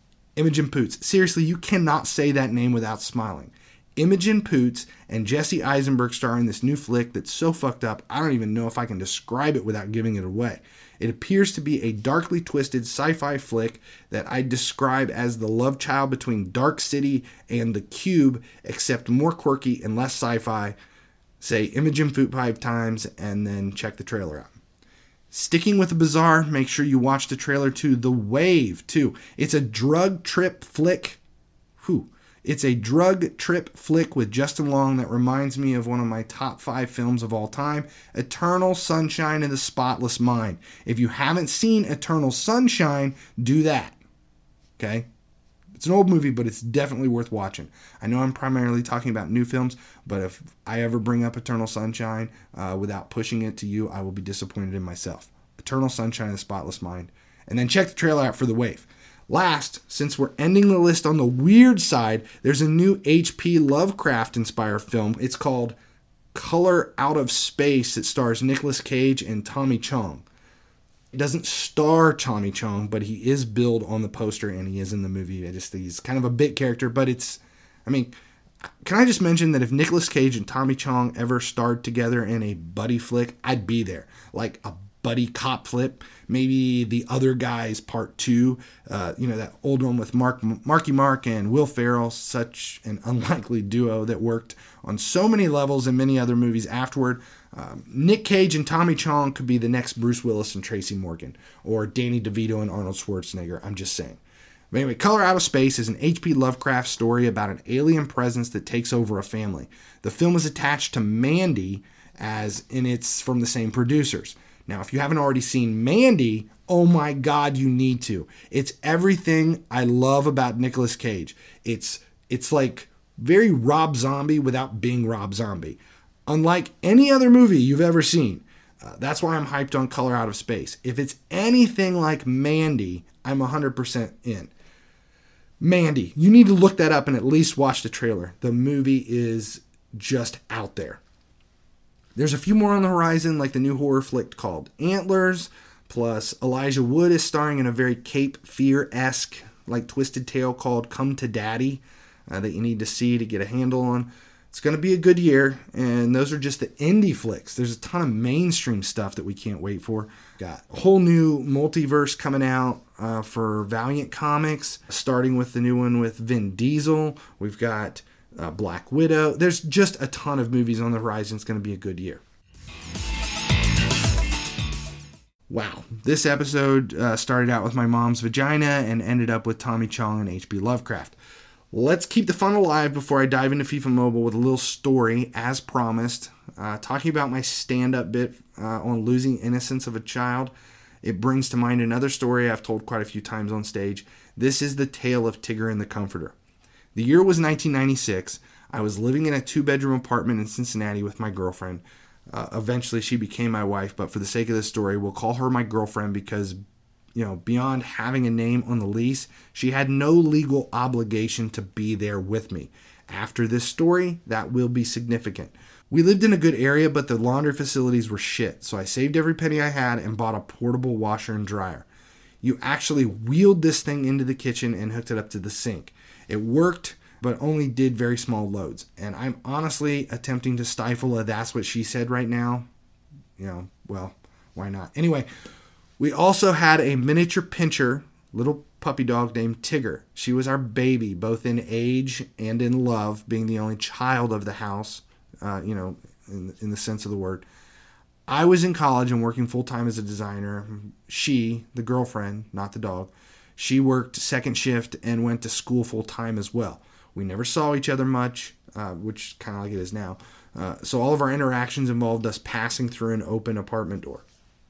Seriously, you cannot say that name without smiling. Imogen Poots and Jesse Eisenberg star in this new flick that's so fucked up, I don't even know if I can describe it without giving it away. It appears to be a darkly twisted sci-fi flick that I'd describe as the love child between Dark City and The Cube, except more quirky and less sci-fi. Say Imogen Poots 5 times and then check the trailer out. Sticking with the bizarre, make sure you watch the trailer to The Wave, too. It's a drug trip flick. It's a drug trip flick with Justin Long that reminds me of one of my top 5 films of all time, Eternal Sunshine of the Spotless Mind. If you haven't seen Eternal Sunshine, do that. Okay? It's an old movie, but it's definitely worth watching. I know I'm primarily talking about new films, but if I ever bring up Eternal Sunshine without pushing it to you, I will be disappointed in myself. Eternal Sunshine of the Spotless Mind. And then check the trailer out for The Wave. Last, since we're ending the list on the weird side, there's a new H.P. Lovecraft-inspired film. It's called Color Out of Space. It stars Nicolas Cage and Tommy Chong. It doesn't star Tommy Chong, but he is billed on the poster and he is in the movie. I just think he's kind of a bit character, but can I just mention that if Nicolas Cage and Tommy Chong ever starred together in a buddy flick, I'd be there. Like a buddy cop flip. Maybe The Other Guys Part 2, that old one with Marky Mark and Will Ferrell, such an unlikely duo that worked on so many levels in many other movies afterward. Nick Cage and Tommy Chong could be the next Bruce Willis and Tracy Morgan, or Danny DeVito and Arnold Schwarzenegger. I'm just saying. But anyway, Color Out of Space is an H.P. Lovecraft story about an alien presence that takes over a family. The film is attached to Mandy, as in it's from the same producers. Now, if you haven't already seen Mandy, oh my God, you need to. It's everything I love about Nicolas Cage. It's like very Rob Zombie without being Rob Zombie. Unlike any other movie you've ever seen. That's why I'm hyped on Color Out of Space. If it's anything like Mandy, I'm 100% in. Mandy, you need to look that up and at least watch the trailer. The movie is just out there. There's a few more on the horizon, like the new horror flick called Antlers, plus Elijah Wood is starring in a very Cape Fear-esque, like twisted tale called Come to Daddy, that you need to see to get a handle on. It's going to be a good year, and those are just the indie flicks. There's a ton of mainstream stuff that we can't wait for. Got a whole new multiverse coming out for Valiant Comics, starting with the new one with Vin Diesel. We've got Black Widow. There's just a ton of movies on the horizon. It's going to be a good year. Wow. This episode started out with my mom's vagina and ended up with Tommy Chong and H.P. Lovecraft. Let's keep the fun alive before I dive into FIFA Mobile with a little story, as promised. Talking about my stand-up bit on losing innocence of a child, it brings to mind another story I've told quite a few times on stage. This is the tale of Tigger and the Comforter. The year was 1996. I was living in a 2-bedroom apartment in Cincinnati with my girlfriend. Eventually, she became my wife, but for the sake of this story, we'll call her my girlfriend because, beyond having a name on the lease, she had no legal obligation to be there with me. After this story, that will be significant. We lived in a good area, but the laundry facilities were shit, so I saved every penny I had and bought a portable washer and dryer. You actually wheeled this thing into the kitchen and hooked it up to the sink. It worked, but only did very small loads. And I'm honestly attempting to stifle a "that's what she said" right now. Well, why not? Anyway, we also had a miniature pinscher, little puppy dog named Tigger. She was our baby, both in age and in love, being the only child of the house, in the sense of the word. I was in college and working full-time as a designer. She, the girlfriend, not the dog, she worked second shift and went to school full-time as well. We never saw each other much, which kind of like it is now. So all of our interactions involved us passing through an open apartment door.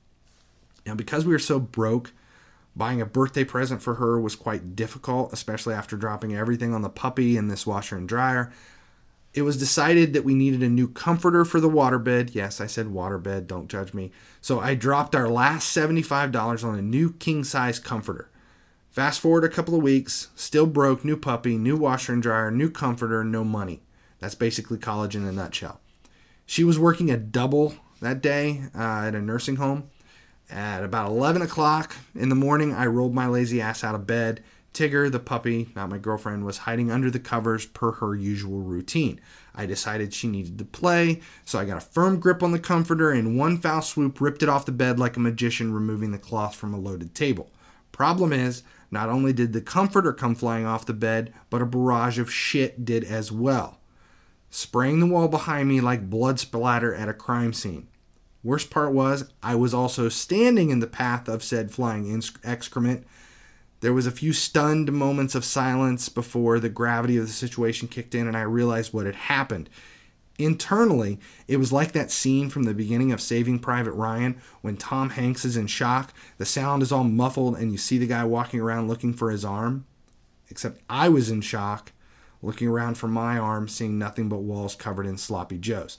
Now, because we were so broke, buying a birthday present for her was quite difficult, especially after dropping everything on the puppy and this washer and dryer. It was decided that we needed a new comforter for the waterbed. Yes, I said waterbed, don't judge me. So I dropped our last $75 on a new king-size comforter. Fast forward a couple of weeks, still broke, new puppy, new washer and dryer, new comforter, no money. That's basically college in a nutshell. She was working a double that day at a nursing home. At about 11 o'clock in the morning, I rolled my lazy ass out of bed. Tigger, the puppy, not my girlfriend, was hiding under the covers per her usual routine. I decided she needed to play, so I got a firm grip on the comforter and in one foul swoop ripped it off the bed like a magician removing the cloth from a loaded table. Problem is, not only did the comforter come flying off the bed, but a barrage of shit did as well, spraying the wall behind me like blood splatter at a crime scene. Worst part was, I was also standing in the path of said flying excrement. There was a few stunned moments of silence before the gravity of the situation kicked in and I realized what had happened. Internally, it was like that scene from the beginning of Saving Private Ryan when Tom Hanks is in shock, the sound is all muffled, and you see the guy walking around looking for his arm. Except I was in shock, looking around for my arm, seeing nothing but walls covered in sloppy joes.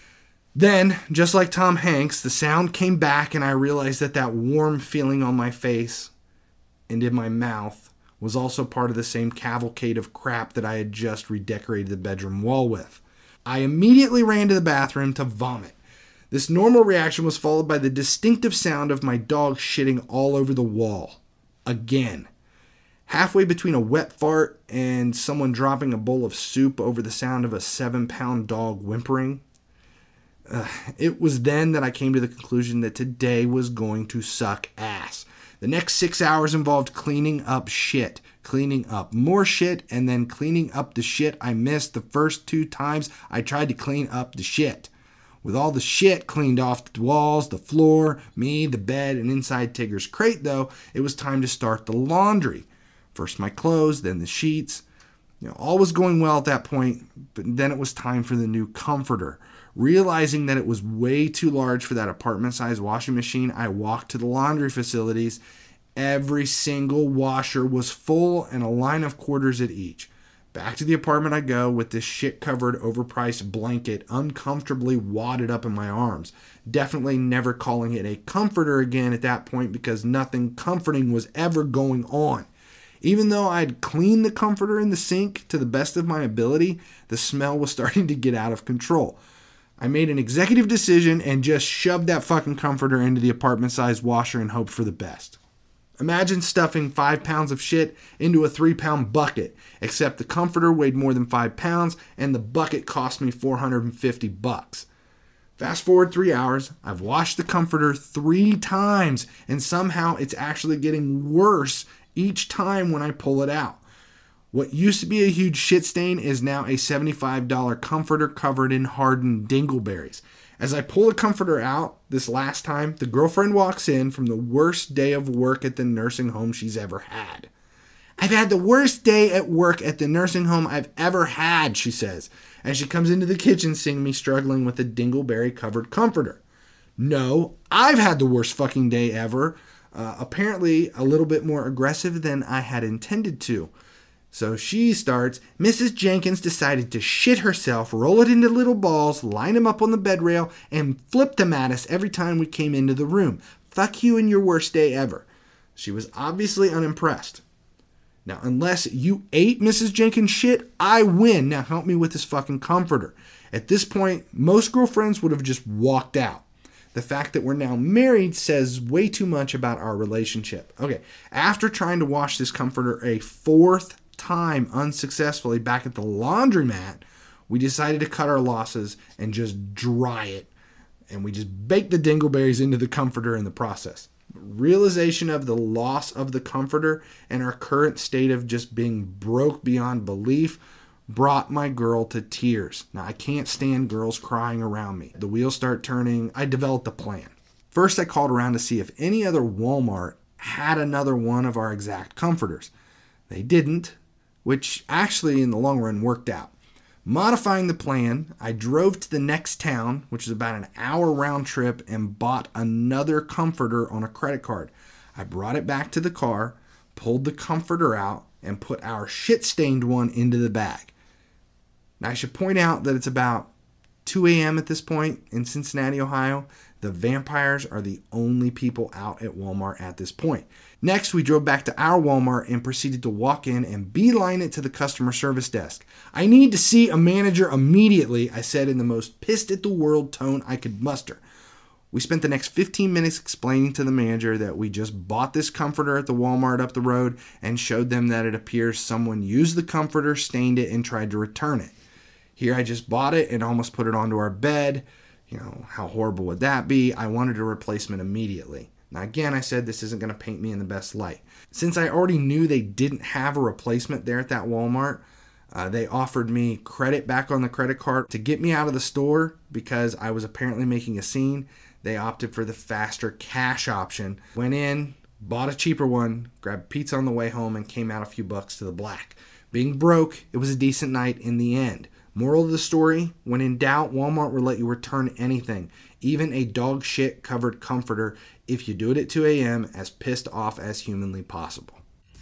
Then, just like Tom Hanks, the sound came back and I realized that warm feeling on my face and in my mouth was also part of the same cavalcade of crap that I had just redecorated the bedroom wall with. I immediately ran to the bathroom to vomit. This normal reaction was followed by the distinctive sound of my dog shitting all over the wall. Again. Halfway between a wet fart and someone dropping a bowl of soup over the sound of a 7-pound dog whimpering. It was then that I came to the conclusion that today was going to suck ass. The next 6 hours involved cleaning up shit, cleaning up more shit, and then cleaning up the shit I missed the first 2 times I tried to clean up the shit. With all the shit cleaned off the walls, the floor, me, the bed, and inside Tigger's crate, though, it was time to start the laundry. First my clothes, then the sheets. All was going well at that point, but then it was time for the new comforter. Realizing that it was way too large for that apartment-sized washing machine, I walked to the laundry facilities. Every single washer was full and a line of quarters at each. Back to the apartment I go with this shit-covered, overpriced blanket uncomfortably wadded up in my arms. Definitely never calling it a comforter again at that point because nothing comforting was ever going on. Even though I'd cleaned the comforter in the sink to the best of my ability, the smell was starting to get out of control. I made an executive decision and just shoved that fucking comforter into the apartment-sized washer and hoped for the best. Imagine stuffing 5 pounds of shit into a 3-pound bucket, except the comforter weighed more than 5 pounds and the bucket cost me $450. Fast forward 3 hours, I've washed the comforter 3 times and somehow it's actually getting worse each time when I pull it out. What used to be a huge shit stain is now a $75 comforter covered in hardened dingleberries. As I pull the comforter out this last time, the girlfriend walks in from the worst day of work at the nursing home she's ever had. "I've had the worst day at work at the nursing home I've ever had," she says, as she comes into the kitchen seeing me struggling with a dingleberry covered comforter. No, I've had the worst fucking day ever. Apparently a little bit more aggressive than I had intended to. So she starts, "Mrs. Jenkins decided to shit herself, roll it into little balls, line them up on the bed rail, and flip them at us every time we came into the room. Fuck you and your worst day ever." She was obviously unimpressed. Now, unless you ate Mrs. Jenkins' shit, I win. Now help me with this fucking comforter. At this point, most girlfriends would have just walked out. The fact that we're now married says way too much about our relationship. Okay, after trying to wash this comforter a 4th time unsuccessfully back at the laundromat, we decided to cut our losses and just dry it. And we just baked the dingleberries into the comforter in the process. Realization of the loss of the comforter and our current state of just being broke beyond belief brought my girl to tears. Now, I can't stand girls crying around me. The wheels start turning. I developed a plan. First, I called around to see if any other Walmart had another one of our exact comforters. They didn't, which actually in the long run worked out. Modifying the plan, I drove to the next town, which is about an hour round trip, and bought another comforter on a credit card. I brought it back to the car, pulled the comforter out, and put our shit-stained one into the bag. Now, I should point out that it's about 2 a.m. at this point in Cincinnati, Ohio. The vampires are the only people out at Walmart at this point. Next, we drove back to our Walmart and proceeded to walk in and beeline it to the customer service desk. "I need to see a manager immediately," I said in the most pissed at the world tone I could muster. We spent the next 15 minutes explaining to the manager that we just bought this comforter at the Walmart up the road and showed them that it appears someone used the comforter, stained it, and tried to return it. Here, I just bought it and almost put it onto our bed. How horrible would that be? I wanted a replacement immediately. Now, again, I said this isn't going to paint me in the best light. Since I already knew they didn't have a replacement there at that Walmart, they offered me credit back on the credit card to get me out of the store because I was apparently making a scene. They opted for the faster cash option. Went in, bought a cheaper one, grabbed pizza on the way home, and came out a few bucks to the black. Being broke, it was a decent night in the end. Moral of the story, when in doubt, Walmart will let you return anything, even a dog shit covered comforter, if you do it at 2 a.m. as pissed off as humanly possible.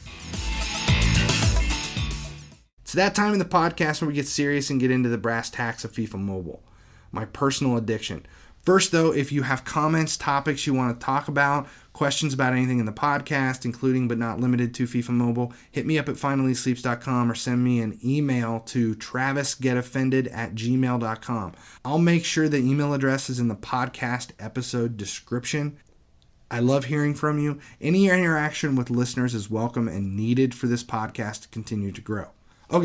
It's that time in the podcast where we get serious and get into the brass tacks of FIFA Mobile, my personal addiction. First, though, if you have comments, topics you want to talk about, questions about anything in the podcast, including but not limited to FIFA Mobile, hit me up at finallysleeps.com or send me an email to travisgetoffended@gmail.com. I'll make sure the email address is in the podcast episode description. I love hearing from you. Any interaction with listeners is welcome and needed for this podcast to continue to grow. Okay,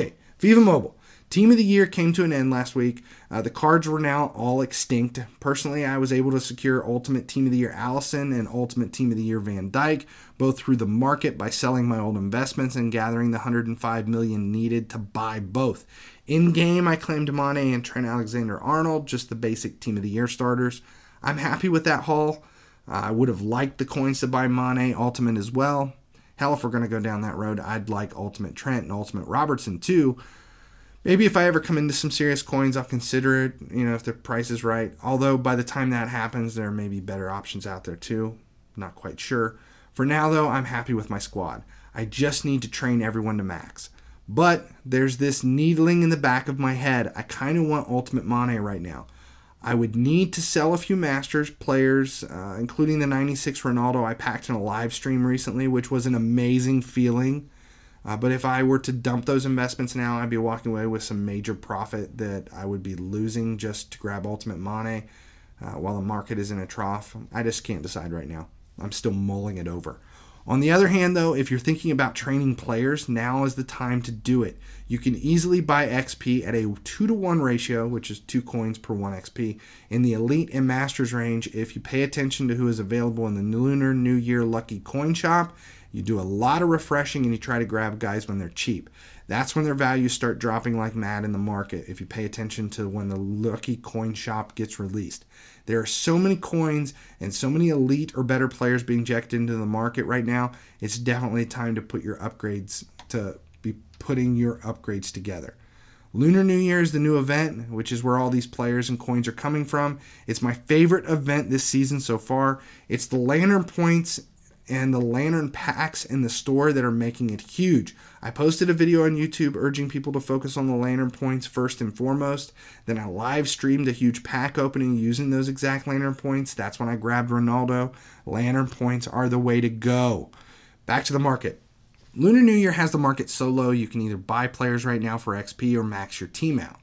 FIFA Mobile. Team of the Year came to an end last week. The cards were now all extinct. Personally, I was able to secure Ultimate Team of the Year Alisson and Ultimate Team of the Year Van Dijk, both through the market by selling my old investments and gathering the $105 million needed to buy both. In-game, I claimed Mane and Trent Alexander-Arnold, just the basic Team of the Year starters. I'm happy with that haul. I would have liked the coins to buy Mane Ultimate as well. Hell, if we're going to go down that road, I'd like Ultimate Trent and Ultimate Robertson too. Maybe if I ever come into some serious coins, I'll consider it, if the price is right. Although by the time that happens, there may be better options out there too. Not quite sure. For now, though, I'm happy with my squad. I just need to train everyone to max. But there's this needling in the back of my head. I kind of want Ultimate Mane right now. I would need to sell a few Masters players, including the 96 Ronaldo I packed in a live stream recently, which was an amazing feeling. But if I were to dump those investments now, I'd be walking away with some major profit that I would be losing just to grab Ultimate Mane while the market is in a trough. I just can't decide right now. I'm still mulling it over. On the other hand, though, if you're thinking about training players, now is the time to do it. You can easily buy XP at a 2-to-1 ratio, which is 2 coins per 1 XP, in the Elite and Masters range if you pay attention to who is available in the Lunar New Year Lucky Coin Shop. You do a lot of refreshing and you try to grab guys when they're cheap. That's when their values start dropping like mad in the market if you pay attention to when the Lucky Coin Shop gets released. There are so many coins and so many elite or better players being injected into the market right now. It's definitely time to put your upgrades to be putting your upgrades together. Lunar New Year is the new event, which is where all these players and coins are coming from. It's my favorite event this season so far. It's the Lantern points and the Lantern packs in the store that are making it huge. I posted a video on YouTube urging people to focus on the Lantern points first and foremost. Then I live streamed a huge pack opening using those exact Lantern points. That's when I grabbed Ronaldo. Lantern points are the way to go. Back to the market. Lunar New Year has the market so low you can either buy players right now for XP or max your team out.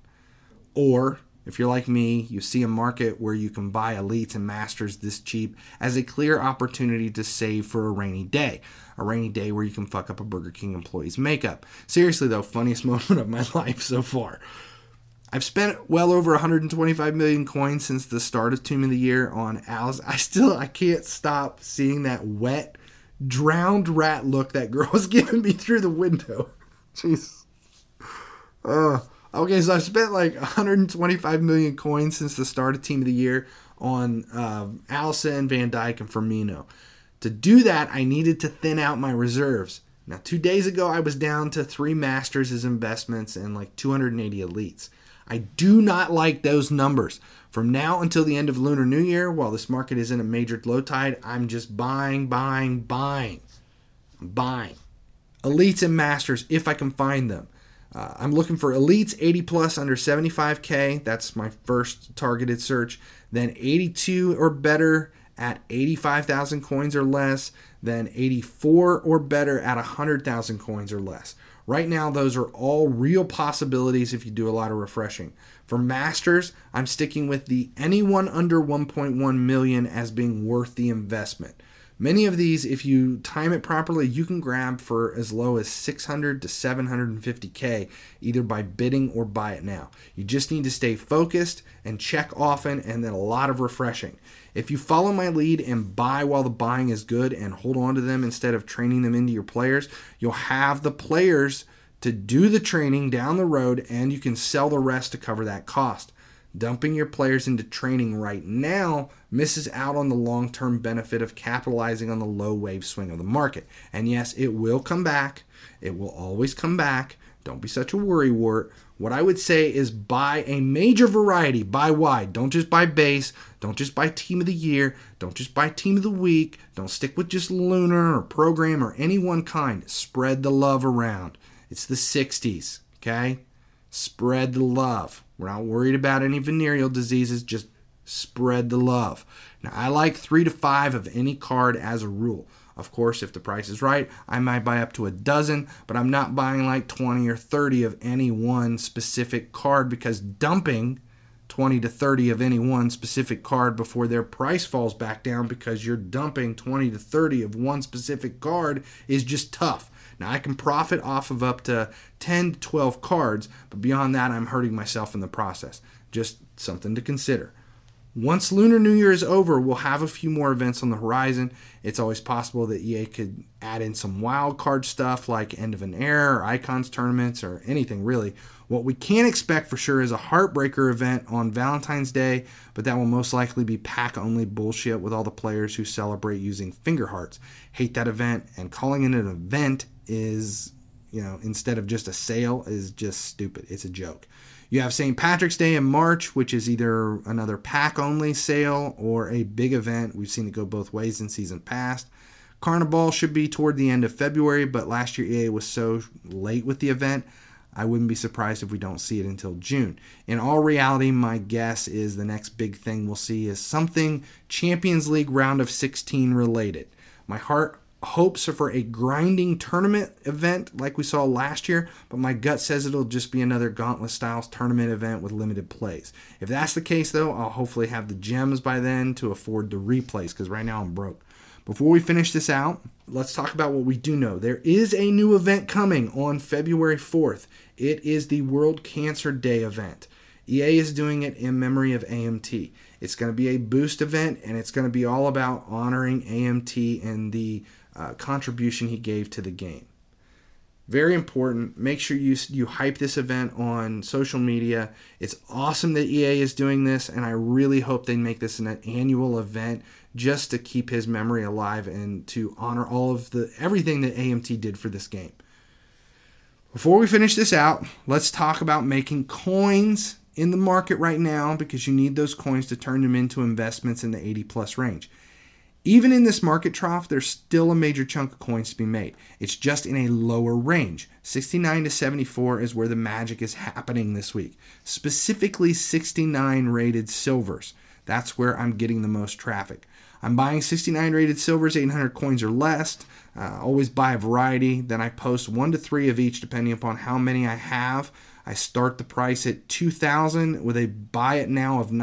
Or if you're like me, you see a market where you can buy elites and masters this cheap as a clear opportunity to save for a rainy day. A rainy day where you can fuck up a Burger King employee's makeup. Seriously though, funniest moment of my life so far. I've spent well over 125 million coins since the start of Team of the Year on Alice. I can't stop seeing that wet, drowned rat look that girl was giving me through the window. Jeez. Okay, so I've spent like 125 million coins since the start of Team of the Year on Alisson, Van Dijk, and Firmino. To do that, I needed to thin out my reserves. Now, 2 days ago, I was down to 3 Masters as investments and like 280 elites. I do not like those numbers. From now until the end of Lunar New Year, while this market is in a major low tide, I'm just buying. I'm buying. Elites and Masters, if I can find them. I'm looking for elites 80 plus under 75K. That's my first targeted search. Then 82 or better at 85,000 coins or less. Then 84 or better at 100,000 coins or less. Right now, those are all real possibilities if you do a lot of refreshing. For Masters, I'm sticking with the anyone under 1.1 million as being worth the investment. Many of these, if you time it properly, you can grab for as low as 600 to 750K, either by bidding or buy it now. You just need to stay focused and check often, and then a lot of refreshing. If you follow my lead and buy while the buying is good and hold on to them instead of training them into your players, you'll have the players to do the training down the road, and you can sell the rest to cover that cost. Dumping your players into training right now misses out on the long-term benefit of capitalizing on the low wave swing of the market. And yes, it will come back. It will always come back. Don't be such a worrywart. What I would say is buy a major variety. Buy wide. Don't just buy base. Don't just buy Team of the Year. Don't just buy Team of the Week. Don't stick with just Lunar or Program or any one kind. Spread the love around. It's the 60s, okay? Spread the love. We're not worried about any venereal diseases. Just spread the love. Now, I like 3 to 5 of any card as a rule. Of course, if the price is right, I might buy up to a dozen, but I'm not buying like 20 or 30 of any one specific card, because dumping 20 to 30 of any one specific card before their price falls back down because you're dumping 20 to 30 of one specific card is just tough. Now, I can profit off of up to 10 to 12 cards, but beyond that, I'm hurting myself in the process. Just something to consider. Once Lunar New Year is over, we'll have a few more events on the horizon. It's always possible that EA could add in some wild card stuff like End of an Era or Icons tournaments or anything really. What we can expect for sure is a Heartbreaker event on Valentine's Day, but that will most likely be pack-only bullshit with all the players who celebrate using finger hearts. Hate that event, and calling it an event is, instead of just a sale, is just stupid. It's a joke. You have St. Patrick's Day in March, which is either another pack-only sale or a big event. We've seen it go both ways in season past. Carnival should be toward the end of February, but last year EA was so late with the event, I wouldn't be surprised if we don't see it until June. In all reality, my guess is the next big thing we'll see is something Champions League round of 16 related. My heart hopes are for a grinding tournament event like we saw last year, but my gut says it'll just be another Gauntlet Styles tournament event with limited plays. If that's the case, though, I'll hopefully have the gems by then to afford the replays, because right now I'm broke. Before we finish this out, let's talk about what we do know. There is a new event coming on February 4th. It is the World Cancer Day event. EA is doing it in memory of AMT. It's going to be a boost event, and it's going to be all about honoring AMT and the contribution he gave to the game. Very important. Make sure you hype this event on social media. It's awesome that EA is doing this, and I really hope they make this an annual event just to keep his memory alive and to honor all of everything that AMT did for this game. Before we finish this out, let's talk about making coins in the market right now, because you need those coins to turn them into investments in the 80 plus range. Even in this market trough, there's still a major chunk of coins to be made. It's just in a lower range. 69 to 74 is where the magic is happening this week. Specifically 69 rated silvers. That's where I'm getting the most traffic. I'm buying 69 rated silvers, 800 coins or less. Always buy a variety. Then I post 1 to 3 of each depending upon how many I have. I start the price at 2,000 with a buy it now of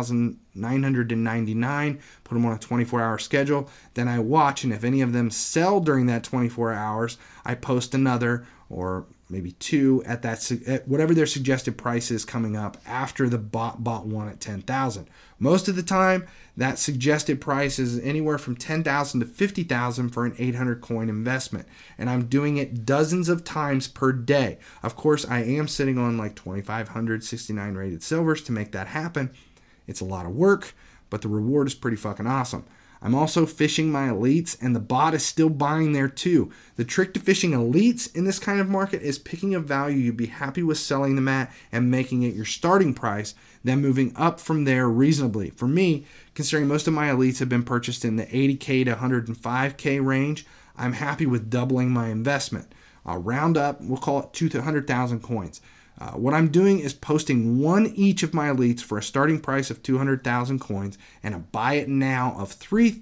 9,999. Put them on a 24-hour schedule. Then I watch, and if any of them sell during that 24 hours, I post another or maybe 2 at whatever their suggested price is coming up after the bot bought one at 10,000. Most of the time, that suggested price is anywhere from 10,000 to 50,000 for an 800 coin investment, and I'm doing it dozens of times per day. Of course, I am sitting on like 2,500 69 rated silvers to make that happen. It's a lot of work, but the reward is pretty fucking awesome. I'm also fishing my elites, and the bot is still buying there too. The trick to fishing elites in this kind of market is picking a value you'd be happy with selling them at and making it your starting price, then moving up from there reasonably. For me, considering most of my elites have been purchased in the 80k to 105k range, I'm happy with doubling my investment. I'll round up, we'll call it 200,000 coins. What I'm doing is posting 1 each of my elites for a starting price of 200,000 coins and a buy it now of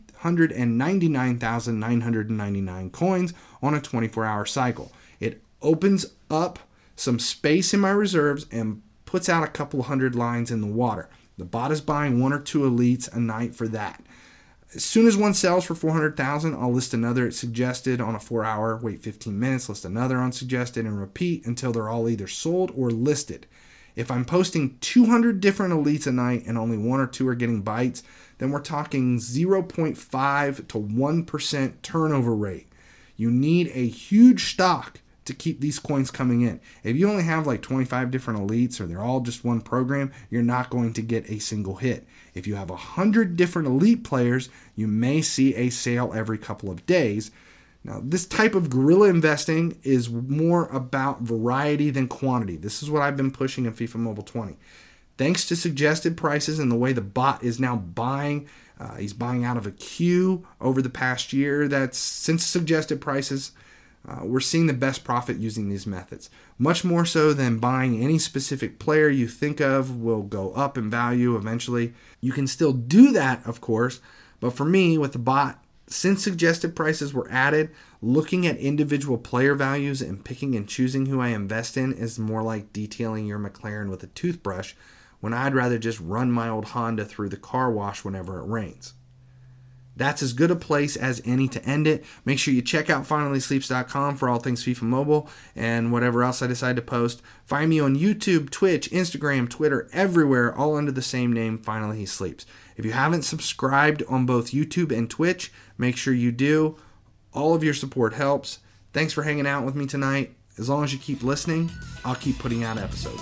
399,999 coins on a 24-hour cycle. It opens up some space in my reserves and puts out a couple hundred lines in the water. The bot is buying 1 or 2 elites a night for that. As soon as one sells for 400,000, I'll list another at suggested on a 4-hour, wait 15 minutes, list another on suggested, and repeat until they're all either sold or listed. If I'm posting 200 different elites a night and only 1 or 2 are getting bites, then we're talking 0.5 to 1% turnover rate. You need a huge stock to keep these coins coming in. If you only have like 25 different elites or they're all just one program, you're not going to get a single hit. If you have 100 different elite players, you may see a sale every couple of days. Now, this type of guerrilla investing is more about variety than quantity. This is what I've been pushing in FIFA Mobile 20. Thanks to suggested prices and the way the bot is now buying, he's buying out of a queue over the past year. That's since suggested prices. We're seeing the best profit using these methods. Much more so than buying any specific player you think of will go up in value eventually. You can still do that, of course, but for me, with the bot, since suggested prices were added, looking at individual player values and picking and choosing who I invest in is more like detailing your McLaren with a toothbrush, when I'd rather just run my old Honda through the car wash whenever it rains. That's as good a place as any to end it. Make sure you check out finallysleeps.com for all things FIFA Mobile and whatever else I decide to post. Find me on YouTube, Twitch, Instagram, Twitter, everywhere, all under the same name, Finally He Sleeps. If you haven't subscribed on both YouTube and Twitch, make sure you do. All of your support helps. Thanks for hanging out with me tonight. As long as you keep listening, I'll keep putting out episodes.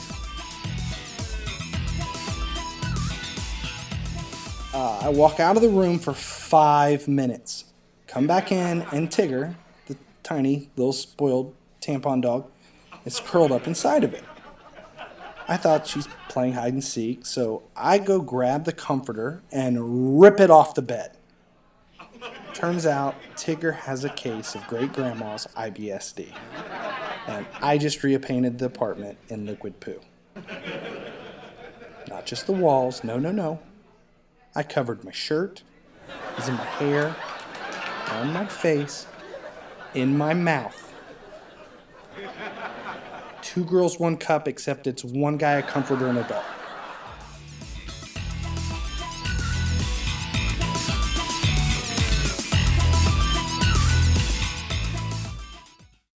I walk out of the room for 5 minutes. Come back in, and Tigger, the tiny, little spoiled tampon dog, is curled up inside of it. I thought she's playing hide and seek, so I go grab the comforter and rip it off the bed. Turns out Tigger has a case of great-grandma's IBSD, and I just repainted the apartment in liquid poo. Not just the walls, no. I covered my shirt, it was in my hair, on my face, in my mouth. 2 girls, 1 cup, except it's one guy, a comforter, and a dog.